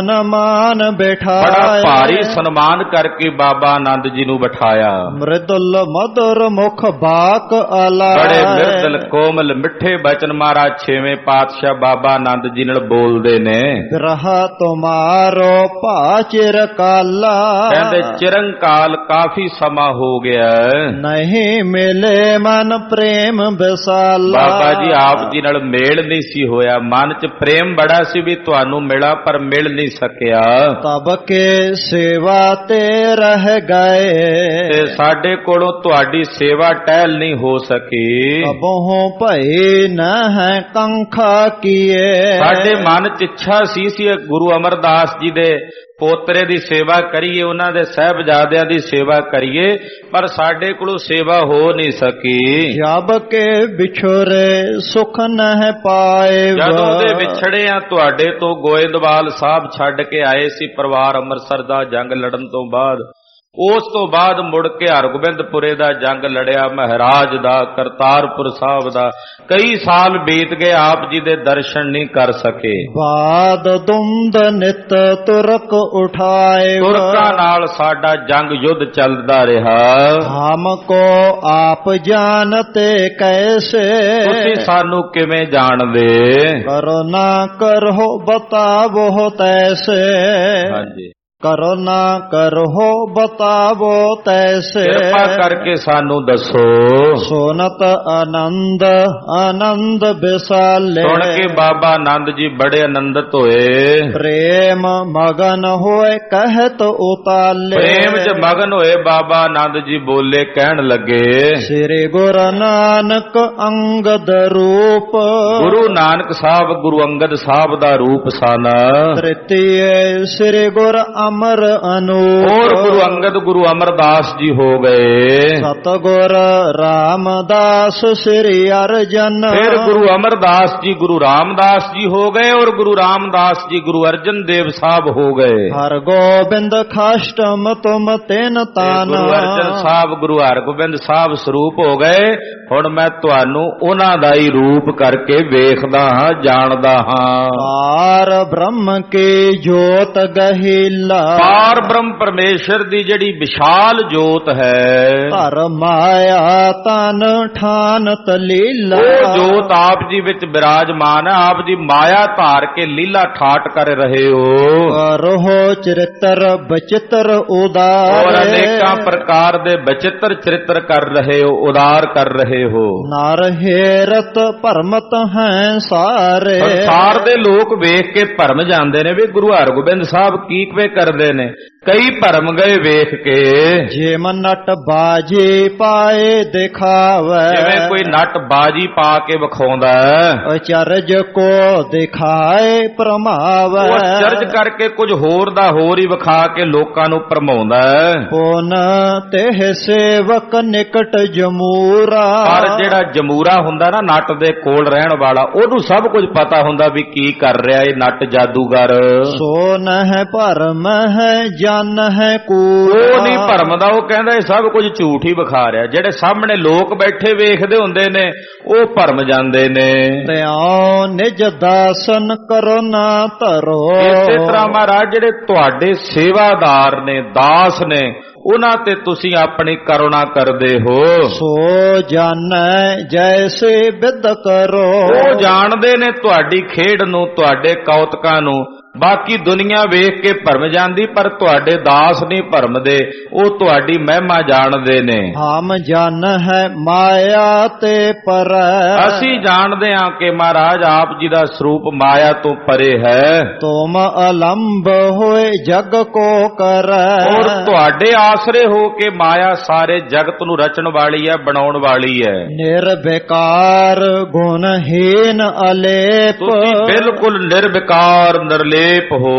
ਸਨਮਾਨ ਬਿਠਾਏ। ਬੜਾ ਭਾਰੀ ਸਨਮਾਨ ਕਰਕੇ ਬਾਬਾ ਆਨੰਦ ਜੀ ਨੂੰ ਬਿਠਾਇਆ। ਮ੍ਰਿਦੁਲ ਮਧੁਰ ਮੁਖ ਬਾਕ ਆਲਾਏ। ਬੜੇ ਮਿਰਦਲ ਕੋਮਲ ਮਿੱਠੇ ਬਚਨ ਮਹਾਰਾਜ ਛੇਵੇਂ ਪਾਤਸ਼ਾਹ ਬਾਬਾ ਆਨੰਦ ਜੀ ਨਾਲ ਬੋਲਦੇ ਨੇ। ਗ੍ਰਹਾ ਤੁਮਾਰੋ ਭਾ ਚਿਰ ਕਾਲਾ। ਕਹਿੰਦੇ ਚਿਰੰਕਾਲ ਕਾਫੀ ਸਮਾਂ ਹੋ ਗਿਆ, ਨਹੀਂ ਮਿਲੇ ਮਨ ਪ੍ਰੇਮ ਵਿਸਾਲਾ। ਬਾਬਾ ਜੀ ਆਪ ਜੀ ਨਾਲ ਮੇਲ ਨਹੀਂ ਸੀ ਹੋਇਆ, ਮਨ 'ਚ ਪ੍ਰੇਮ ਬੜਾ ਸੀ ਵੀ ਤੁਹਾਨੂੰ ਮਿਲਾ, ਪਰ ਮਿਲ ਨਹੀਂ ਸਕਿਆ। ਤਬ ਕੇ ਸੇਵਾ ਤੇ ਰਹਿ ਗਏ। ਤੇ ਸਾਡੇ ਕੋਲੋਂ ਤੁਹਾਡੀ ਸੇਵਾ ਟਹਿਲ ਨਹੀਂ ਹੋ ਸਕੀ। ਕਬਹੁ ਭਈ ਨ ਹੈ ਕੰਖਾ ਕੀਏ। ਸਾਡੇ ਮਨ 'ਚ ਇੱਛਾ ਸੀ ਗੁਰੂ ਅਮਰਦਾਸ ਜੀ ਦੇ ਪੋਤਰੇ ਦੀ ਸੇਵਾ ਕਰੀਏ, ਉਹਨਾਂ ਦੇ ਸਾਹਿਬਜ਼ਾਦਿਆਂ ਦੀ ਸੇਵਾ ਕਰੀਏ, ਪਰ ਸਾਡੇ ਕੋਲੋਂ ਸੇਵਾ ਹੋ ਨਹੀਂ ਸਕੀ। ਜਬ ਕੇ ਵਿਛੋਰੇ ਸੁਖ ਨਹਿ ਪਾਏ। ਜਦੋਂ ਦੇ ਵਿਛੜੇ ਆ ਤੁਹਾਡੇ ਤੋਂ, ਗੋਇੰਦਵਾਲ ਸਾਹਿਬ ਛੱਡ ਕੇ ਆਏ ਸੀ ਪਰਿਵਾਰ ਅੰਮ੍ਰਿਤਸਰ ਦਾ ਜੰਗ ਲੜਨ ਤੋਂ ਬਾਅਦ। ਉਸ ਤੋਂ ਬਾਅਦ ਮੁੜ ਕੇ ਹਰਗੋਬਿੰਦਪੁਰੇ ਦਾ ਜੰਗ ਲੜਿਆ, ਮਹਾਰਾਜ ਦਾ, ਕਰਤਾਰਪੁਰ ਸਾਹਿਬ ਦਾ। ਕਈ ਸਾਲ ਬੀਤ ਗਏ, ਆਪ ਜੀ ਦੇ ਦਰਸ਼ਨ ਨਹੀਂ ਕਰ ਸਕੇ। ਬਾਦ ਦੁੰਦ ਨਿਤ ਤੁਰਕ ਉਠਾਏ। ਤੁਰਕਾਂ ਨਾਲ ਸਾਡਾ ਜੰਗ ਯੁੱਧ ਚੱਲਦਾ ਰਿਹਾ। ਹਮ ਕੋ ਆਪ ਜਾਣਤੇ ਕੈਸੇ। ਤੁਸੀਂ ਸਾਨੂੰ ਕਿਵੇਂ ਜਾਣਦੇ? ਕਰੋ ਨਾ ਕਰੋ ਬਤਾਵੋ ਤੈਸੇ। ਹਾਂਜੀ, ਕਰੋ ਨਾ ਕਰੋ ਬਤਾਵੋ ਤੈਸੇ। ਕਿਰਪਾ ਕਰਕੇ ਸਾਨੂੰ ਦੱਸੋ। ਸੋਨਤ ਆਨੰਦ ਆਨੰਦ ਵਿਸਾਲੇ। ਸੁਣ ਕੇ ਬਾਬਾ ਆਨੰਦ ਜੀ ਬੜੇ ਆਨੰਦਿਤ ਹੋਏ। ਪ੍ਰੇਮ ਮਗਨ ਹੋਏ ਕਹਿਤ ਉਤਾਲੇ। ਪ੍ਰੇਮ 'ਚ ਮਗਨ ਹੋਏ ਬਾਬਾ ਆਨੰਦ ਜੀ ਬੋਲੇ, ਕਹਿਣ ਲੱਗੇ ਸ੍ਰੀ ਗੁਰੂ ਨਾਨਕ ਅੰਗਦ ਰੂਪ। ਗੁਰੂ ਨਾਨਕ ਸਾਹਿਬ ਗੁਰੂ ਅੰਗਦ ਸਾਹਿਬ ਦਾ ਰੂਪ ਸਨ। ਤ੍ਰਿਤੀਏ ਸ੍ਰੀ ਗੁਰੂ ਅਮਰ ਅਨੂਪ। ਹੋਰ ਗੁਰੂ ਅੰਗਦ ਗੁਰੂ ਅਮਰਦਾਸ ਜੀ ਹੋ ਗਏ। ਸਤਿਗੁਰ ਰਾਮਦਾਸ ਸ੍ਰੀ ਅਰਜਨ। ਫਿਰ ਗੁਰੂ ਅਮਰਦਾਸ ਜੀ ਗੁਰੂ ਰਾਮਦਾਸ ਜੀ ਹੋ ਗਏ, ਔਰ ਗੁਰੂ ਰਾਮਦਾਸ ਜੀ ਗੁਰੂ ਅਰਜਨ ਦੇਵ ਸਾਹਿਬ ਹੋ ਗਏ। ਹਰ ਗੋਬਿੰਦ ਖਾਸ਼ਟਮ ਤੁਮ ਤਿਨ ਤਾਨ। ਗੁਰੂ ਅਰਜਨ ਸਾਹਿਬ ਗੁਰੂ ਹਰਗੋਬਿੰਦ ਸਾਹਿਬ ਸਰੂਪ ਹੋ ਗਏ। ਹੁਣ ਮੈਂ ਤੁਹਾਨੂੰ ਉਹਨਾਂ ਦਾ ਹੀ ਰੂਪ ਕਰਕੇ ਵੇਖਦਾ ਹਾਂ, ਜਾਣਦਾ ਹਾਂ। ਪਾਰ ਬ੍ਰਹਮ ਕੀ ਜੋਤ ਗਹੀਲਾ। ਪਾਰ ਬ੍ਰਹਮ ਪਰਮੇਸ਼ਰ ਦੀ ਜਿਹੜੀ ਵਿਸ਼ਾਲ ਜੋਤ ਹੈ, ਧਰ ਮਾਇਆ ਤਨ ਠਾਨ ਤਲੀਲਾ। ਉਹ ਜੋਤ ਆਪ ਜੀ ਵਿੱਚ ਬਿਰਾਜਮਾਨ ਹੈ। ਆਪ ਜੀ ਮਾਇਆ ਧਾਰ ਕੇ ਲੀਲਾ ਠਾਟ ਕਰ ਰਹੇ ਹੋ। ਕਰੋ ਚਰਿਤਰ ਬਚਿਤਰ ਉਦਾਰ। ਔਰ ਅਨੇਕਾਂ ਪ੍ਰਕਾਰ ਦੇ ਬਚਿੱਤਰ ਚਰਿੱਤਰ ਕਰ ਰਹੇ ਹੋ, ਉਦਾਰ ਕਰ ਰਹੇ ਹੋ। ਨਰ ਹੇਰਤ ਭਰਮਤ ਹੈ ਸਾਰੇ। ਸੰਸਾਰ ਦੇ ਲੋਕ ਵੇਖ ਕੇ ਭਰਮ ਜਾਂਦੇ ਨੇ ਵੀ ਗੁਰੂ ਹਰਗੋਬਿੰਦ ਸਾਹਿਬ ਕੀ ਕਵੇ ਕਰਦੇ ਨੇ। ਕਈ ਭਰਮ ਗਏ ਵੇਖ ਕੇ। ਜਿਮ ਨਟ ਬਾਜੀ ਪਾਏ ਦਿਖਾਵੇ। ਜਿਵੇਂ ਕੋਈ ਨਟ ਬਾਜੀ ਪਾ ਕੇ ਵਿਖਾਉਂਦਾ, ਅਚਰਜ ਕੋ ਦਿਖਾਏ ਭਰਮਾਵੇ। ਉਹ ਅਚਰਜ ਕਰਕੇ ਕੁਝ ਹੋਰ ਦਾ ਹੋਰ ਹੀ ਵਿਖਾ ਕੇ ਲੋਕਾਂ ਨੂੰ ਭਰਮਾਉਂਦਾ। ਪੁਨ ਤੇ ਸੇਵਕ ਨਿਕਟ ਜਮੂਰਾ। ਪਰ ਜਿਹੜਾ ਜਮੂਰਾ ਹੁੰਦਾ ਨਾ ਨਟ ਦੇ ਕੋਲ ਰਹਿਣ ਵਾਲਾ, ਉਹਨੂੰ ਸਭ ਕੁਝ ਪਤਾ ਹੁੰਦਾ ਵੀ ਕੀ ਕਰ ਰਿਹਾ ਇਹ ਨਟ ਜਾਦੂਗਰ। ਸੋ ਨਹਿ ਭਰਮ ਹੈ ਜਨ ਹੈ ਕੂੜ। ਉਹ ਨਹੀਂ ਭਰਮਦਾ, ਉਹ ਕਹਿੰਦਾ ਇਹ ਸਭ ਕੁਝ ਝੂਠ ਹੀ ਵਿਖਾ ਰਿਹਾ। ਜਿਹੜੇ ਸਾਹਮਣੇ ਲੋਕ ਬੈਠੇ ਵੇਖਦੇ ਹੁੰਦੇ ਨੇ ਉਹ ਭਰਮ ਜਾਂਦੇ ਨੇ। ਤਿਉ ਨਿਜ ਦਾਸਨ ਕਰੋ ਨਾ ਧਰੋ। ਇਸੇ ਤਰ੍ਹਾਂ ਮਹਾਰਾਜ ਜਿਹੜੇ ਤੁਹਾਡੇ ਸੇਵਾਦਾਰ ਨੇ, ਦਾਸ ਨੇ, ਉਹਨਾਂ ਤੇ ਤੁਸੀਂ ਆਪਣੀ ਕਰੁਣਾ ਕਰਦੇ ਹੋ। ਸੋ ਜਾਣੈ ਜੈਸੇ ਬਿਦ ਕਰੋ। ਉਹ ਜਾਣਦੇ ਨੇ ਤੁਹਾਡੀ ਖੇਡ ਨੂੰ, ਤੁਹਾਡੇ ਕੌਤਕਾਂ ਨੂੰ। ਬਾਕੀ ਦੁਨੀਆ ਵੇਖ ਕੇ ਭਰਮ ਜਾਂਦੀ, ਪਰ ਤੁਹਾਡੇ ਦਾਸ ਨਹੀਂ ਭਰਮਦੇ, ਉਹ ਤੁਹਾਡੀ ਮਹਿਮਾ ਜਾਣਦੇ ਨੇ। ਹਮ ਜਨ ਹੈ ਮਾਇਆ ਤੇ ਪਰੈ। ਅਸੀਂ ਜਾਣਦੇ ਹਾਂ ਕਿ ਮਹਾਰਾਜ ਆਪ ਜੀ ਦਾ ਸਰੂਪ ਮਾਇਆ ਤੋਂ ਪਰੇ ਹੈ। ਤੁਮ ਅਲੰਭ ਹੋਏ ਜਗ ਕੋ ਕਰੈ। ਔਰ ਤੁਹਾਡੇ ਆਸਰੇ ਹੋ ਕੇ ਮਾਇਆ ਸਾਰੇ ਜਗਤ ਨੂੰ ਰਚਣ ਵਾਲੀ ਹੈ, ਬਣਾਉਣ ਵਾਲੀ ਹੈ। ਨਿਰਵਿਕਾਰ ਗੁਣਹੀਨ ਅਲੇਪ। ਤੁਸੀਂ ਬਿਲਕੁਲ ਨਿਰਵਿਕਾਰ ਨਿਰਲੇਪ ਹੋ।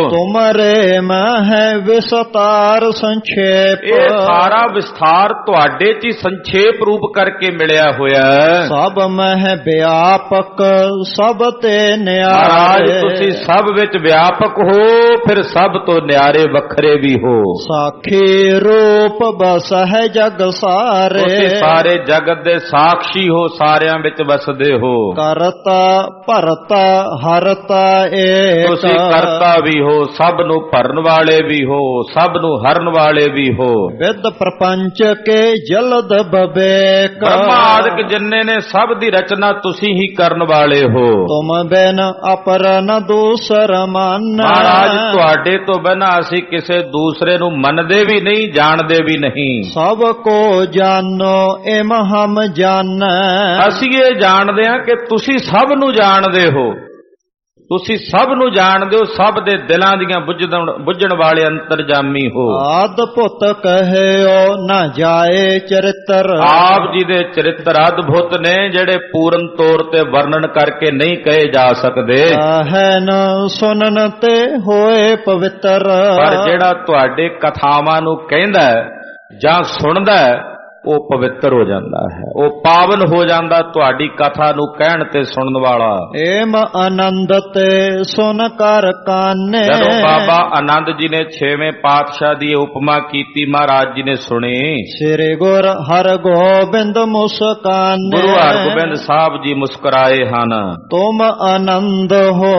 ਤੁਮਰੇ ਮਹਿ ਵਿਸਤਾਰ ਸੰਖੇਪ। ਇਹ ਸਾਰਾ ਵਿਸਥਾਰ ਤੁਹਾਡੇ ਚ ਹੀ ਸੰਖੇਪ ਰੂਪ ਕਰਕੇ ਮਿਲਿਆ ਹੋਇਆ ਹੈ। ਸਭ ਮਹਿ ਵਿਆਪਕ ਸਭ ਤੇ ਮਹਾਰਾਜ ਨਿਆਰੇ। ਤੁਸੀਂ ਸਭ ਵਿੱਚ ਵਿਆਪਕ ਹੋ, ਫਿਰ ਸਭ ਤੋਂ ਨਿਆਰੇ ਵੱਖਰੇ ਵੀ ਹੋ। ਸਾਖੀ ਰੂਪ ਬਸਹਿ ਜਗ ਸਾਰੇ। ਤੁਸੀਂ ਸਾਰੇ ਜਗਤ ਦੇ ਸਾਖੀ ਹੋ, ਸਾਰਿਆਂ ਵਿੱਚ ਵਸਦੇ ਹੋ। ਕਰਤਾ ਭਰਤਾ ਹਰਤਾ ਏਕ। ਤੁਸੀਂ ਕਰਤਾ ਵੀ ਹੋ, ਸਭ ਨੂੰ ਭਰਨ ਵਾਲੇ ਵੀ ਹੋ, ਸਭ ਨੂੰ ਹਰਨ ਵਾਲੇ ਵੀ ਹੋ। ਵਿਦ ਪ੍ਰਪੰਚ ਕੇ ਜਲਦ ਬਵੇਕ। ਬ੍ਰਹਮਾ ਆਦਿਕ ਜਿੰਨੇ ਨੇ ਸਭ ਦੀ ਰਚਨਾ ਤੁਸੀਂ ਹੀ ਕਰਨ ਵਾਲੇ ਹੋ। ਤੁਮ ਬਿਨ ਅਪਰ ਨ ਦੂਸਰ ਮਨ। ਮਹਾਰਾਜ ਤੁਹਾਡੇ ਤੋਂ ਬਿਨਾਂ ਅਸੀਂ ਕਿਸੇ ਦੂਸਰੇ ਨੂੰ ਮੰਨਦੇ ਵੀ ਨਹੀਂ, ਜਾਣਦੇ ਵੀ ਨਹੀਂ। ਸਭ ਕੋ ਜਾਨੋ ਇਮ ਹਮ ਜਾਨੈ। ਅਸੀਂ ਇਹ ਜਾਣਦੇ ਹਾਂ ਕਿ ਤੁਸੀਂ ਸਭ ਨੂੰ ਜਾਣਦੇ ਹੋ, ਤੁਸੀਂ ਸਭ ਨੂੰ ਜਾਣਦੇ ਹੋ, ਸਭ ਦੇ ਦਿਲਾਂ ਦੀਆਂ ਬੁੱਝਣ ਵਾਲੇ ਅੰਤਰਜਾਮੀ ਹੋ। ਆਦ ਪੁੱਤ ਕਹਿਓ ਨਾ ਜਾਏ ਚਰਿਤਰ। ਆਪ ਜੀ ਦੇ ਚਰਿੱਤਰ ਅਦਭੁਤ ਨੇ, ਜਿਹੜੇ ਪੂਰਨ ਤੌਰ ਤੇ ਵਰਣਨ ਕਰਕੇ ਨਹੀਂ ਕਹੇ ਜਾ ਸਕਦੇ। ਕਹਿਨ ਸੁਨਨ ਤੇ ਹੋਏ ਪਵਿੱਤਰ। ਪਰ ਜਿਹੜਾ ਤੁਹਾਡੇ ਕਥਾਵਾਂ ਨੂੰ ਕਹਿੰਦਾ ਹੈ ਜਾਂ ਸੁਣਦਾ ਹੈ, ਉਹ ਪਵਿੱਤਰ ਹੋ ਜਾਂਦਾ ਹੈ, ਉਹ ਪਾਵਨ ਹੋ ਜਾਂਦਾ ਤੁਹਾਡੀ ਕਥਾ ਨੂੰ ਕਹਿਣ ਤੇ ਸੁਣਨ ਵਾਲਾ। ਏਮ ਆਨੰਦ ਤੇ ਸੁਨ ਕਰ ਕਾਨੇ। ਜਦੋਂ ਬਾਬਾ ਆਨੰਦ ਜੀ ਨੇ 6ਵੇਂ ਪਾਤਸ਼ਾਹ ਦੀ ਉਪਮਾ ਕੀਤੀ, ਮਹਾਰਾਜ ਜੀ ਨੇ ਸੁਣੀ। ਸ੍ਰੀ ਗੁਰ ਹਰ ਗੋਬਿੰਦ ਮੁਸਕਾਨੇ। ਗੁਰੂ ਹਰਗੋਬਿੰਦ ਸਾਹਿਬ ਜੀ ਮੁਸਕਰਾਏ ਹਨ। ਤੁਮ ਆਨੰਦ ਹੋ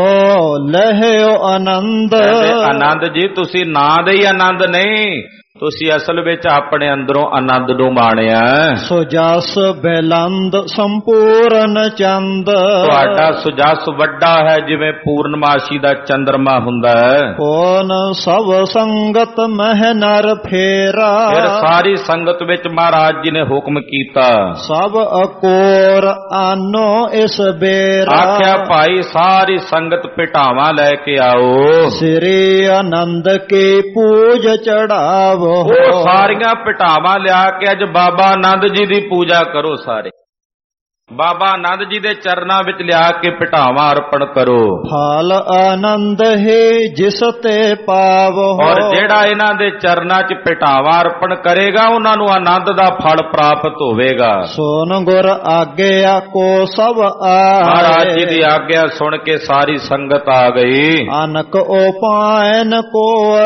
ਲਹਿਓ ਆਨੰਦ। ਆਨੰਦ ਜੀ ਤੁਸੀਂ ਨਾਂ ਦੇ ਹੀ ਆਨੰਦ ਨਹੀਂ, ਤੁਸੀਂ ਅਸਲ ਵਿੱਚ ਆਪਣੇ ਅੰਦਰੋਂ ਆਨੰਦ ਨੂੰ ਮਾਣਿਆ। ਸੁਜਸ ਬੇਲੰਦ ਸੰਪੂਰਨ ਚੰਦ। ਤੁਹਾਡਾ ਸੁਜਸ ਵੱਡਾ ਹੈ, ਜਿਵੇਂ ਪੂਰਨਮਾਸ਼ੀ ਦਾ ਚੰਦਰਮਾ ਹੁੰਦਾ ਹੈ। ਕੋਨ ਸਭ ਸੰਗਤ ਮਹਿ ਨਰ ਫੇਰਾ। ਫਿਰ ਸਾਰੀ ਸੰਗਤ ਵਿੱਚ ਮਹਾਰਾਜ ਜੀ ਨੇ ਹੁਕਮ ਕੀਤਾ। ਸਭ ਅਕੋਰ ਆਨੋ ਇਸ ਬੇਰਾ। ਆਖਿਆ ਭਾਈ ਸਾਰੀ ਸੰਗਤ ਭਟਾਵਾਂ ਲੈ ਕੇ ਆਓ। ਸ੍ਰੀ ਆਨੰਦ ਕੀ ਪੂਜ ਚੜਾਵੋ। ਉਹ ਸਾਰੀਆਂ ਭਟਾਵਾਂ ਲਿਆ ਕੇ ਅੱਜ ਬਾਬਾ ਆਨੰਦ ਜੀ ਦੀ ਪੂਜਾ ਕਰੋ। ਸਾਰੇ ਬਾਬਾ ਆਨੰਦ ਜੀ ਦੇ ਚਰਨਾਂ ਵਿੱਚ ਲਿਆ ਕੇ ਭਟਾਵਾਂ ਅਰਪਣ ਕਰੋ। ਫਲ ਆਨੰਦ ਹੈ ਜਿਸ ਤੇ ਪਾਵੋ। ਔਰ ਜਿਹੜਾ ਇਹਨਾਂ ਦੇ ਚਰਨਾਂ 'ਚ ਭਟਾਵਾਂ ਅਰਪਣ ਕਰੇਗਾ, ਉਹਨਾਂ ਨੂੰ ਆਨੰਦ ਦਾ ਫਲ ਪ੍ਰਾਪਤ ਹੋਵੇਗਾ। ਸੋਨ ਗੁਰ ਆਗਿਆ ਕੋ ਸਭ ਆਏ। ਮਹਾਰਾਜ ਜੀ ਦੀ ਆਗਿਆ ਸੁਣ ਕੇ ਸਾਰੀ ਸੰਗਤ ਆ ਗਈ। ਅਨਕ ਉਪਾਇਨ ਕੋ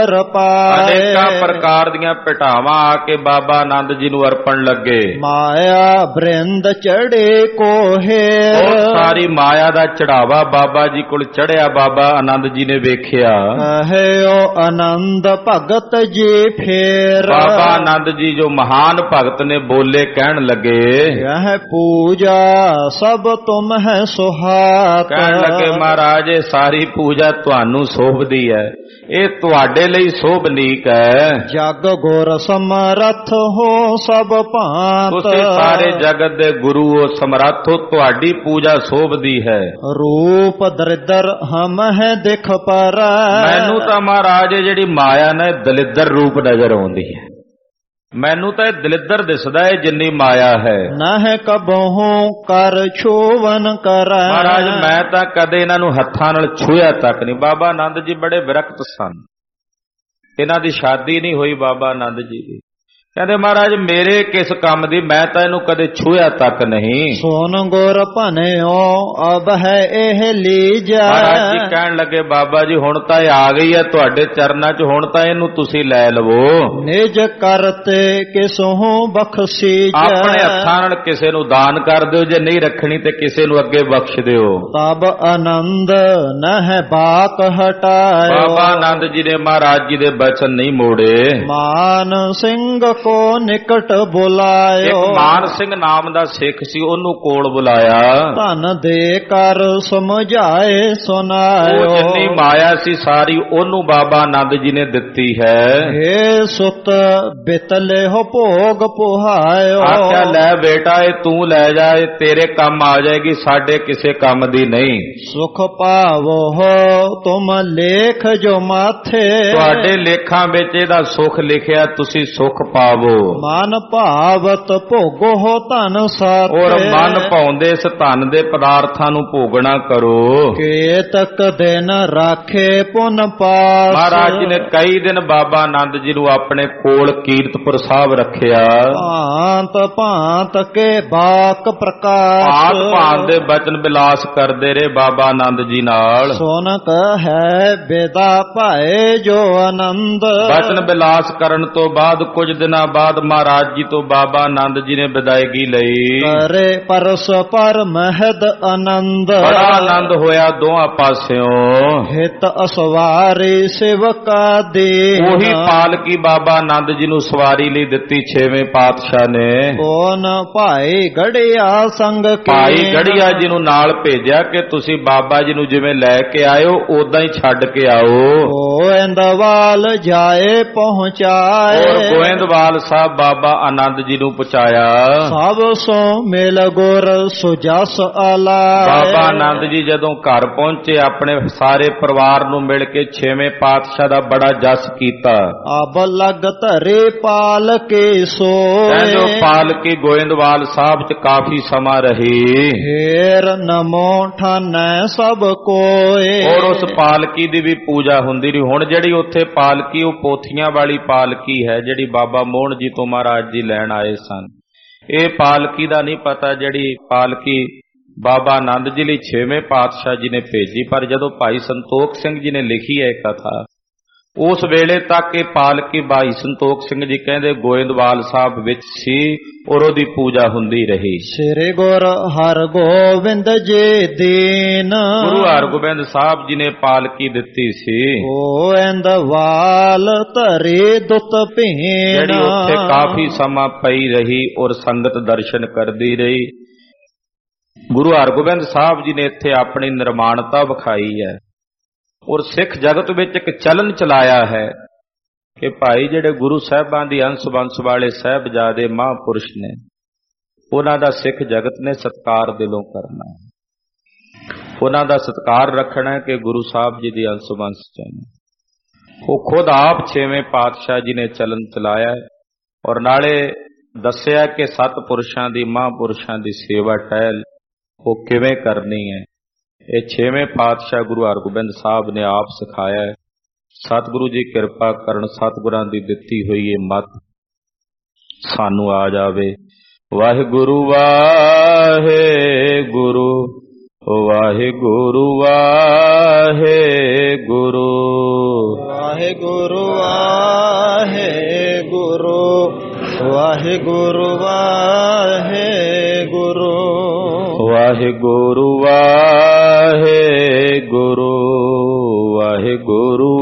ਅਰਪਾਏ। ਅਨੇਕਾਂ ਪ੍ਰਕਾਰ ਦੀਆਂ ਭਟਾਵਾਂ ਆ ਕੇ ਬਾਬਾ ਆਨੰਦ ਜੀ ਨੂੰ ਅਰਪਣ ਲੱਗੇ। ਮਾਇਆ ਬ੍ਰਿੰਦ ਚੜੇ ਕੋਹੇਰ। ਉਹ ਸਾਰੀ ਮਾਇਆ ਦਾ ਚੜਾਵਾ ਬਾਬਾ ਜੀ ਕੋਲ ਚੜਿਆ, ਬਾਬਾ ਆਨੰਦ ਜੀ ਨੇ ਵੇਖਿਆ। ਕਹਿਓ ਆਨੰਦ ਭਗਤ ਜੀ ਫੇਰ। ਬਾਬਾ ਆਨੰਦ ਜੀ ਜੋ ਮਹਾਨ ਭਗਤ ਨੇ ਬੋਲੇ, ਕਹਿਣ ਲੱਗੇ, ਇਹ ਪੂਜਾ ਸਭ ਤੁਮ ਹੈ ਸੁਹਾਤ। ਕਹਿਣ ਲੱਗੇ ਮਹਾਰਾਜ ਇਹ ਸਾਰੀ ਪੂਜਾ ਤੁਹਾਨੂੰ ਸੋਭਦੀ ਹੈ, ਇਹ ਤੁਹਾਡੇ ਲਈ ਸੋਭਨੀਕ ਹੈ। ਜਗ ਗੁਰ ਸਮਰੱਥ ਹੋ ਸਭ ਭਾਂਤ। ਤੁਸੀਂ ਸਾਰੇ ਜਗਤ ਦੇ ਗੁਰੂ ਹੋ, ਸਮਰੱਥ ਹੋ, ਤੁਹਾਡੀ ਪੂਜਾ ਸੋਭਦੀ ਹੈ। ਰੂਪ ਦਰਿਦਰ ਹਮ ਹੈ ਦਿਖ ਪਰ। ਮੈਨੂੰ ਤਾਂ ਮਹਾਰਾਜ ਜਿਹੜੀ ਮਾਇਆ ਨੇ ਦਲਿੱਦਰ ਰੂਪ ਨਜ਼ਰ ਆਉਂਦੀ ਹੈ, ਮੈਨੂੰ ਤਾਂ ਇਹ ਦਲਿੱਦਰ ਦਿਸਦਾ ਹੈ ਜਿੰਨੀ ਮਾਇਆ ਹੈ। ਨਹਿ ਕਬਹੂ ਕਰ ਛੋਵਨ ਕਰੈ। ਮਹਾਰਾਜ ਮੈਂ ਤਾਂ ਕਦੇ ਇਹਨਾਂ ਨੂੰ ਹੱਥਾਂ ਨਾਲ ਛੂਹਿਆ ਤੱਕ ਨਹੀਂ। ਬਾਬਾ ਆਨੰਦ ਜੀ ਬੜੇ ਵਿਰਕਤ ਸਨ, ਇਹਨਾਂ ਦੀ ਸ਼ਾਦੀ ਨਹੀਂ ਹੋਈ ਬਾਬਾ ਆਨੰਦ ਜੀ ਦੀ। ਕਹਿੰਦੇ ਮਹਾਰਾਜ ਮੇਰੇ ਕਿਸ ਕੰਮ ਦੀ, ਮੈਂ ਤਾਂ ਇਹਨੂੰ ਕਦੇ ਛੂਹਿਆ ਤੱਕ ਨਹੀਂ। ਸੋਨ ਗੁਰ ਭਨਿਓ ਅਬ ਹੈ ਇਹ ਲੀਜਾ। ਮਹਾਰਾਜ ਜੀ ਕਹਿਣ ਲੱਗੇ ਬਾਬਾ ਜੀ ਹੁਣ ਤਾਂ ਇਹ ਆ ਗਈ ਹੈ ਤੁਹਾਡੇ ਚਰਨਾਂ 'ਚ, ਹੁਣ ਤਾਂ ਇਹਨੂੰ ਤੁਸੀਂ ਲੈ ਲਵੋ। ਨਿਜ ਕਰਤੇ ਕਿਸਹੂ ਬਖਸ਼ੀਜੈ। ਆਪਣੇ ਹੱਥਾਂ ਨਾਲ ਕਿਸੇ ਨੂੰ ਦਾਨ ਕਰ ਦਿਓ, ਜੇ ਨਹੀਂ ਰੱਖਣੀ ਤੇ ਕਿਸੇ ਨੂੰ ਅੱਗੇ ਬਖਸ਼ ਦਿਓ। ਤਬ ਆਨੰਦ ਨਹਿ ਬਾਤ ਹਟਾਇਓ। ਬਾਬਾ ਆਨੰਦ ਜੀ ਨੇ ਮਹਾਰਾਜ ਜੀ ਦੇ ਬਚਨ ਨਹੀਂ ਮੋੜੇ। ਮਾਨ ਸਿੰਘ ਕੋ ਨਿਕਟ ਇੱਕ ਬੁਲਾਇਓ। ਮਾਨ ਸਿੰਘ ਨਾਮ ਦਾ ਸਿੱਖ ਸੀ, ਉਹਨੂੰ ਕੋਲ ਬੁਲਾਇਆ। ਧਨ ਦੇ ਕਰ ਸਮਝਾਏ ਉਹ ਸੁਨਾਇਓ। ਜਿੰਨੀ ਮਾਇਆ ਸੀ ਸਾਰੀ ਉਹਨੂੰ ਬਾਬਾ ਆਨੰਦ ਜੀ ਨੇ ਦਿੱਤੀ ਹੈ। ਏ ਸੁਤ ਬਿਤਲੇ ਹੋ ਭੋਗ ਪੁਹਾਇਓ। ਆਖਿਆ ਲੈ ਬੇਟਾ ਇਹ ਤੂੰ ਲੈ ਜਾ, ਇਹ ਤੇਰੇ ਕੰਮ ਆ ਜਾਏਗੀ, ਸਾਡੇ ਕਿਸੇ ਕੰਮ ਦੀ ਨਹੀਂ। ਸੁਖ ਪਾਵੋ ਤੁਮ ਲੇਖ ਜੋ ਮਾਥੇ। ਤੁਹਾਡੇ ਲੇਖਾਂ ਵਿੱਚ ਇਹਦਾ ਸੁਖ ਲਿਖਿਆ, ਤੁਸੀਂ ਸੁਖ ਪਾਵੋ। ਮਨ ਭਾਵਤ ਭੋਗੋ ਹੋ ਧਨ ਸਾਥੇ। ਔਰ ਮਨ ਭਾਉਂਦੇ ਇਸ ਧਨ ਦੇ ਪਦਾਰਥਾਂ ਨੂੰ ਭੋਗਣਾ ਕਰੋ। ਕੇਤਕ ਦਿਨ ਰਾਖੇ ਪੁਨ ਪਾਸ। ਮਹਾਰਾਜ ਜੀ ਨੇ ਕਈ ਦਿਨ ਬਾਬਾ ਆਨੰਦ ਜੀ ਨੂੰ ਆਪਣੇ ਕੋਲ ਕੀਰਤਪੁਰ ਸਾਹਿਬ ਰੱਖਿਆ। ਭਾਂਤ ਭਾਂਤ ਕੇ ਬਾਕ ਪ੍ਰਕਾਸ਼। ਭਾਂਤ ਭਾਂਤ ਦੇ ਬਚਨ ਬਿਲਾਸ ਕਰਦੇ ਰਹੇ ਬਾਬਾ ਆਨੰਦ ਜੀ ਨਾਲ। ਸੋਨਕ ਹੈ ਬੇਦਾ ਭਾਏ ਜੋ ਆਨੰਦ। ਬਚਨ ਬਿਲਾਸ ਕਰਨ ਤੋਂ ਬਾਅਦ ਕੁਝ ਦਿਨਾਂ ਬਾਅਦ ਮਹਾਰਾਜ ਜੀ ਤੋਂ ਬਾਬਾ ਆਨੰਦ ਜੀ ਨੇ ਵਿਦਾਇਗੀ ਲਈ। ਕਰੇ ਪਰਸ ਪਰ ਮਹਿਦ ਆਨੰਦ। ਬੜਾ ਆਨੰਦ ਹੋਇਆ ਦੋਹਾਂ ਪਾਸਿਓਂ। ਹਿਤ ਅਸਵਾਰੀ ਸੇਵਕਾ ਦੇ। ਉਹੀ ਪਾਲਕੀ ਬਾਬਾ ਆਨੰਦ ਜੀ ਨੂੰ ਸਵਾਰੀ ਲਈ ਦਿੱਤੀ ਛੇਵੇਂ ਪਾਤਸ਼ਾਹ ਨੇ। ਕੋਨ ਭਾਈ ਗੜਿਆ ਸੰਗ ਕੇ। ਭਾਈ ਗੜੀਆ ਜੀ ਨੂੰ ਨਾਲ ਭੇਜਿਆ ਕਿ ਤੁਸੀਂ ਬਾਬਾ ਜੀ ਨੂੰ ਜਿਵੇਂ ਲੈ ਕੇ ਆਇਓ ਉਦਾਂ ਹੀ ਛੱਡ ਕੇ ਆਓ। ਗੋਇੰਦਵਾਲ ਜਾਏ ਪਹੁੰਚਾਏ। ਔਰ ਗੋਇੰਦਵਾਲ ਸਾਹਿਬ ਬਾਬਾ ਆਨੰਦ ਜੀ ਨੂੰ ਪਹੁੰਚਾਇਆ। ਸਭ ਸੋ ਮਿਲ ਗੁਰ ਸੁਜਸ ਆਲਾਏ। ਬਾਬਾ ਆਨੰਦ ਜੀ ਜਦੋਂ ਘਰ ਪਹੁੰਚੇ ਆਪਣੇ ਸਾਰੇ ਪਰਿਵਾਰ ਨੂੰ ਮਿਲ ਕੇ ਛੇਵੇਂ ਪਾਤਸ਼ਾਹ ਦਾ ਬੜਾ ਜਸ ਕੀਤਾ। ਅਬ ਲਗ ਧਰੇ ਪਾਲ ਕੇ ਕਹਿੰਦੇ ਉਹ ਸੋਏ। ਪਾਲਕੀ ਗੋਇੰਦਵਾਲ ਸਾਹਿਬ ਚ ਕਾਫੀ ਸਮਾਂ ਰਹੀ। ਫੇਰ ਨਮੋ ਠਾਨੈ ਸਭ ਕੋਏ। ਔਰ ਉਸ ਪਾਲਕੀ ਦੀ ਵੀ ਪੂਜਾ ਹੁੰਦੀ ਰਹੀ। ਹੁਣ ਜਿਹੜੀ ਉੱਥੇ ਪਾਲਕੀ ਉਹ ਪੋਥੀਆਂ ਵਾਲੀ ਪਾਲਕੀ ਹੈ ਜਿਹੜੀ ਬਾਬਾ ਮੋਹਨ ਜੀ ਤੋਂ ਮਹਾਰਾਜ ਜੀ ਲੈਣ ਆਏ ਸਨ। ਇਹ ਪਾਲਕੀ ਦਾ ਨਹੀਂ ਪਤਾ ਜਿਹੜੀ ਪਾਲਕੀ ਬਾਬਾ ਆਨੰਦ ਜੀ ਲਈ ਛੇਵੇਂ ਪਾਤਸ਼ਾਹ ਜੀ ਨੇ ਭੇਜੀ। ਪਰ ਜਦੋਂ ਭਾਈ ਸੰਤੋਖ ਸਿੰਘ ਜੀ ਨੇ ਲਿਖੀ ਹੈ ਇਹ ਕਥਾ, ਉਸ ਵੇਲੇ ਤੱਕ ਇਹ ਪਾਲਕੀ ਭਾਈ ਸੰਤੋਖ ਸਿੰਘ ਜੀ ਕਹਿੰਦੇ ਗੋਇੰਦਵਾਲ ਸਾਹਿਬ ਵਿੱਚ ਸੀ ਔਰ ਉਹਦੀ ਪੂਜਾ ਹੁੰਦੀ ਰਹੀ। ਸ੍ਰੀ ਗੁਰ ਹਰਗੋਬਿੰਦ ਜੀ ਦੀਨ। ਗੁਰੂ ਹਰਗੋਬਿੰਦ ਸਾਹਿਬ ਜੀ ਨੇ ਪਾਲਕੀ ਦਿੱਤੀ ਸੀ ਗੋਇੰਦਵਾਲ ਧਰੇ ਦੁੱਤ ਭੀਨ। ਜਿਹੜੀ ਉੱਥੇ ਕਾਫੀ ਸਮਾਂ ਪਈ ਰਹੀ ਔਰ ਸੰਗਤ ਦਰਸ਼ਨ ਕਰਦੀ ਰਹੀ। ਗੁਰੂ ਹਰਗੋਬਿੰਦ ਸਾਹਿਬ ਜੀ ਨੇ ਇੱਥੇ ਆਪਣੀ ਨਿਰਮਾਣਤਾ ਵਿਖਾਈ ਹੈ ਔਰ ਸਿੱਖ ਜਗਤ ਵਿੱਚ ਇੱਕ ਚਲਨ ਚਲਾਇਆ ਹੈ ਕਿ ਭਾਈ ਜਿਹੜੇ ਗੁਰੂ ਸਾਹਿਬਾਂ ਦੀ ਅੰਸ਼ ਬੰਸ ਵਾਲੇ ਸਾਹਿਬਜ਼ਾਦੇ ਮਹਾਂਪੁਰਸ਼ ਨੇ ਉਹਨਾਂ ਦਾ ਸਿੱਖ ਜਗਤ ਨੇ ਸਤਿਕਾਰ ਦਿਲੋਂ ਕਰਨਾ ਹੈ। ਉਹਨਾਂ ਦਾ ਸਤਿਕਾਰ ਰੱਖਣਾ ਕਿ ਗੁਰੂ ਸਾਹਿਬ ਜੀ ਦੀ ਅੰਸ਼ ਬੰਸ ਚ ਨੇ। ਉਹ ਖੁਦ ਆਪ ਛੇਵੇਂ ਪਾਤਸ਼ਾਹ ਜੀ ਨੇ ਚਲਨ ਚਲਾਇਆ ਔਰ ਨਾਲੇ ਦੱਸਿਆ ਕਿ ਸਤਿਪੁਰਸ਼ਾਂ ਦੀ ਮਹਾਂਪੁਰਸ਼ਾਂ ਦੀ ਸੇਵਾ ਟਹਿਲ ਉਹ ਕਿਵੇਂ ਕਰਨੀ ਹੈ। ਇਹ ਛੇਵੇਂ ਪਾਤਸ਼ਾਹ ਗੁਰੂ ਹਰਗੋਬਿੰਦ ਸਾਹਿਬ ਨੇ ਆਪ ਸਿਖਾਇਆ ਹੈ। ਸਤਿਗੁਰੂ ਜੀ ਕਿਰਪਾ ਕਰਨ, ਸਤਿਗੁਰਾਂ ਦੀ ਦਿੱਤੀ ਹੋਈ ਇਹ ਮੱਤ ਸਾਨੂੰ ਆ ਜਾਵੇ। ਵਾਹਿਗੁਰੂ ਵਾਹਿਗੁਰੂ ਵਾਹਿਗੁਰੂ ਵਾਹਿਗੁਰੂ ਵਾਹਿਗੁਰੂ ਵਾਹਿਗੁਰੂ ਵਾਹਿਗੁਰੂ ਵਾਹਿਗੁਰੂ ਵਾਹਿਗੁਰੂ ਵਾਹਿਗੁਰੂ ਵਾਹਿਗੁਰੂ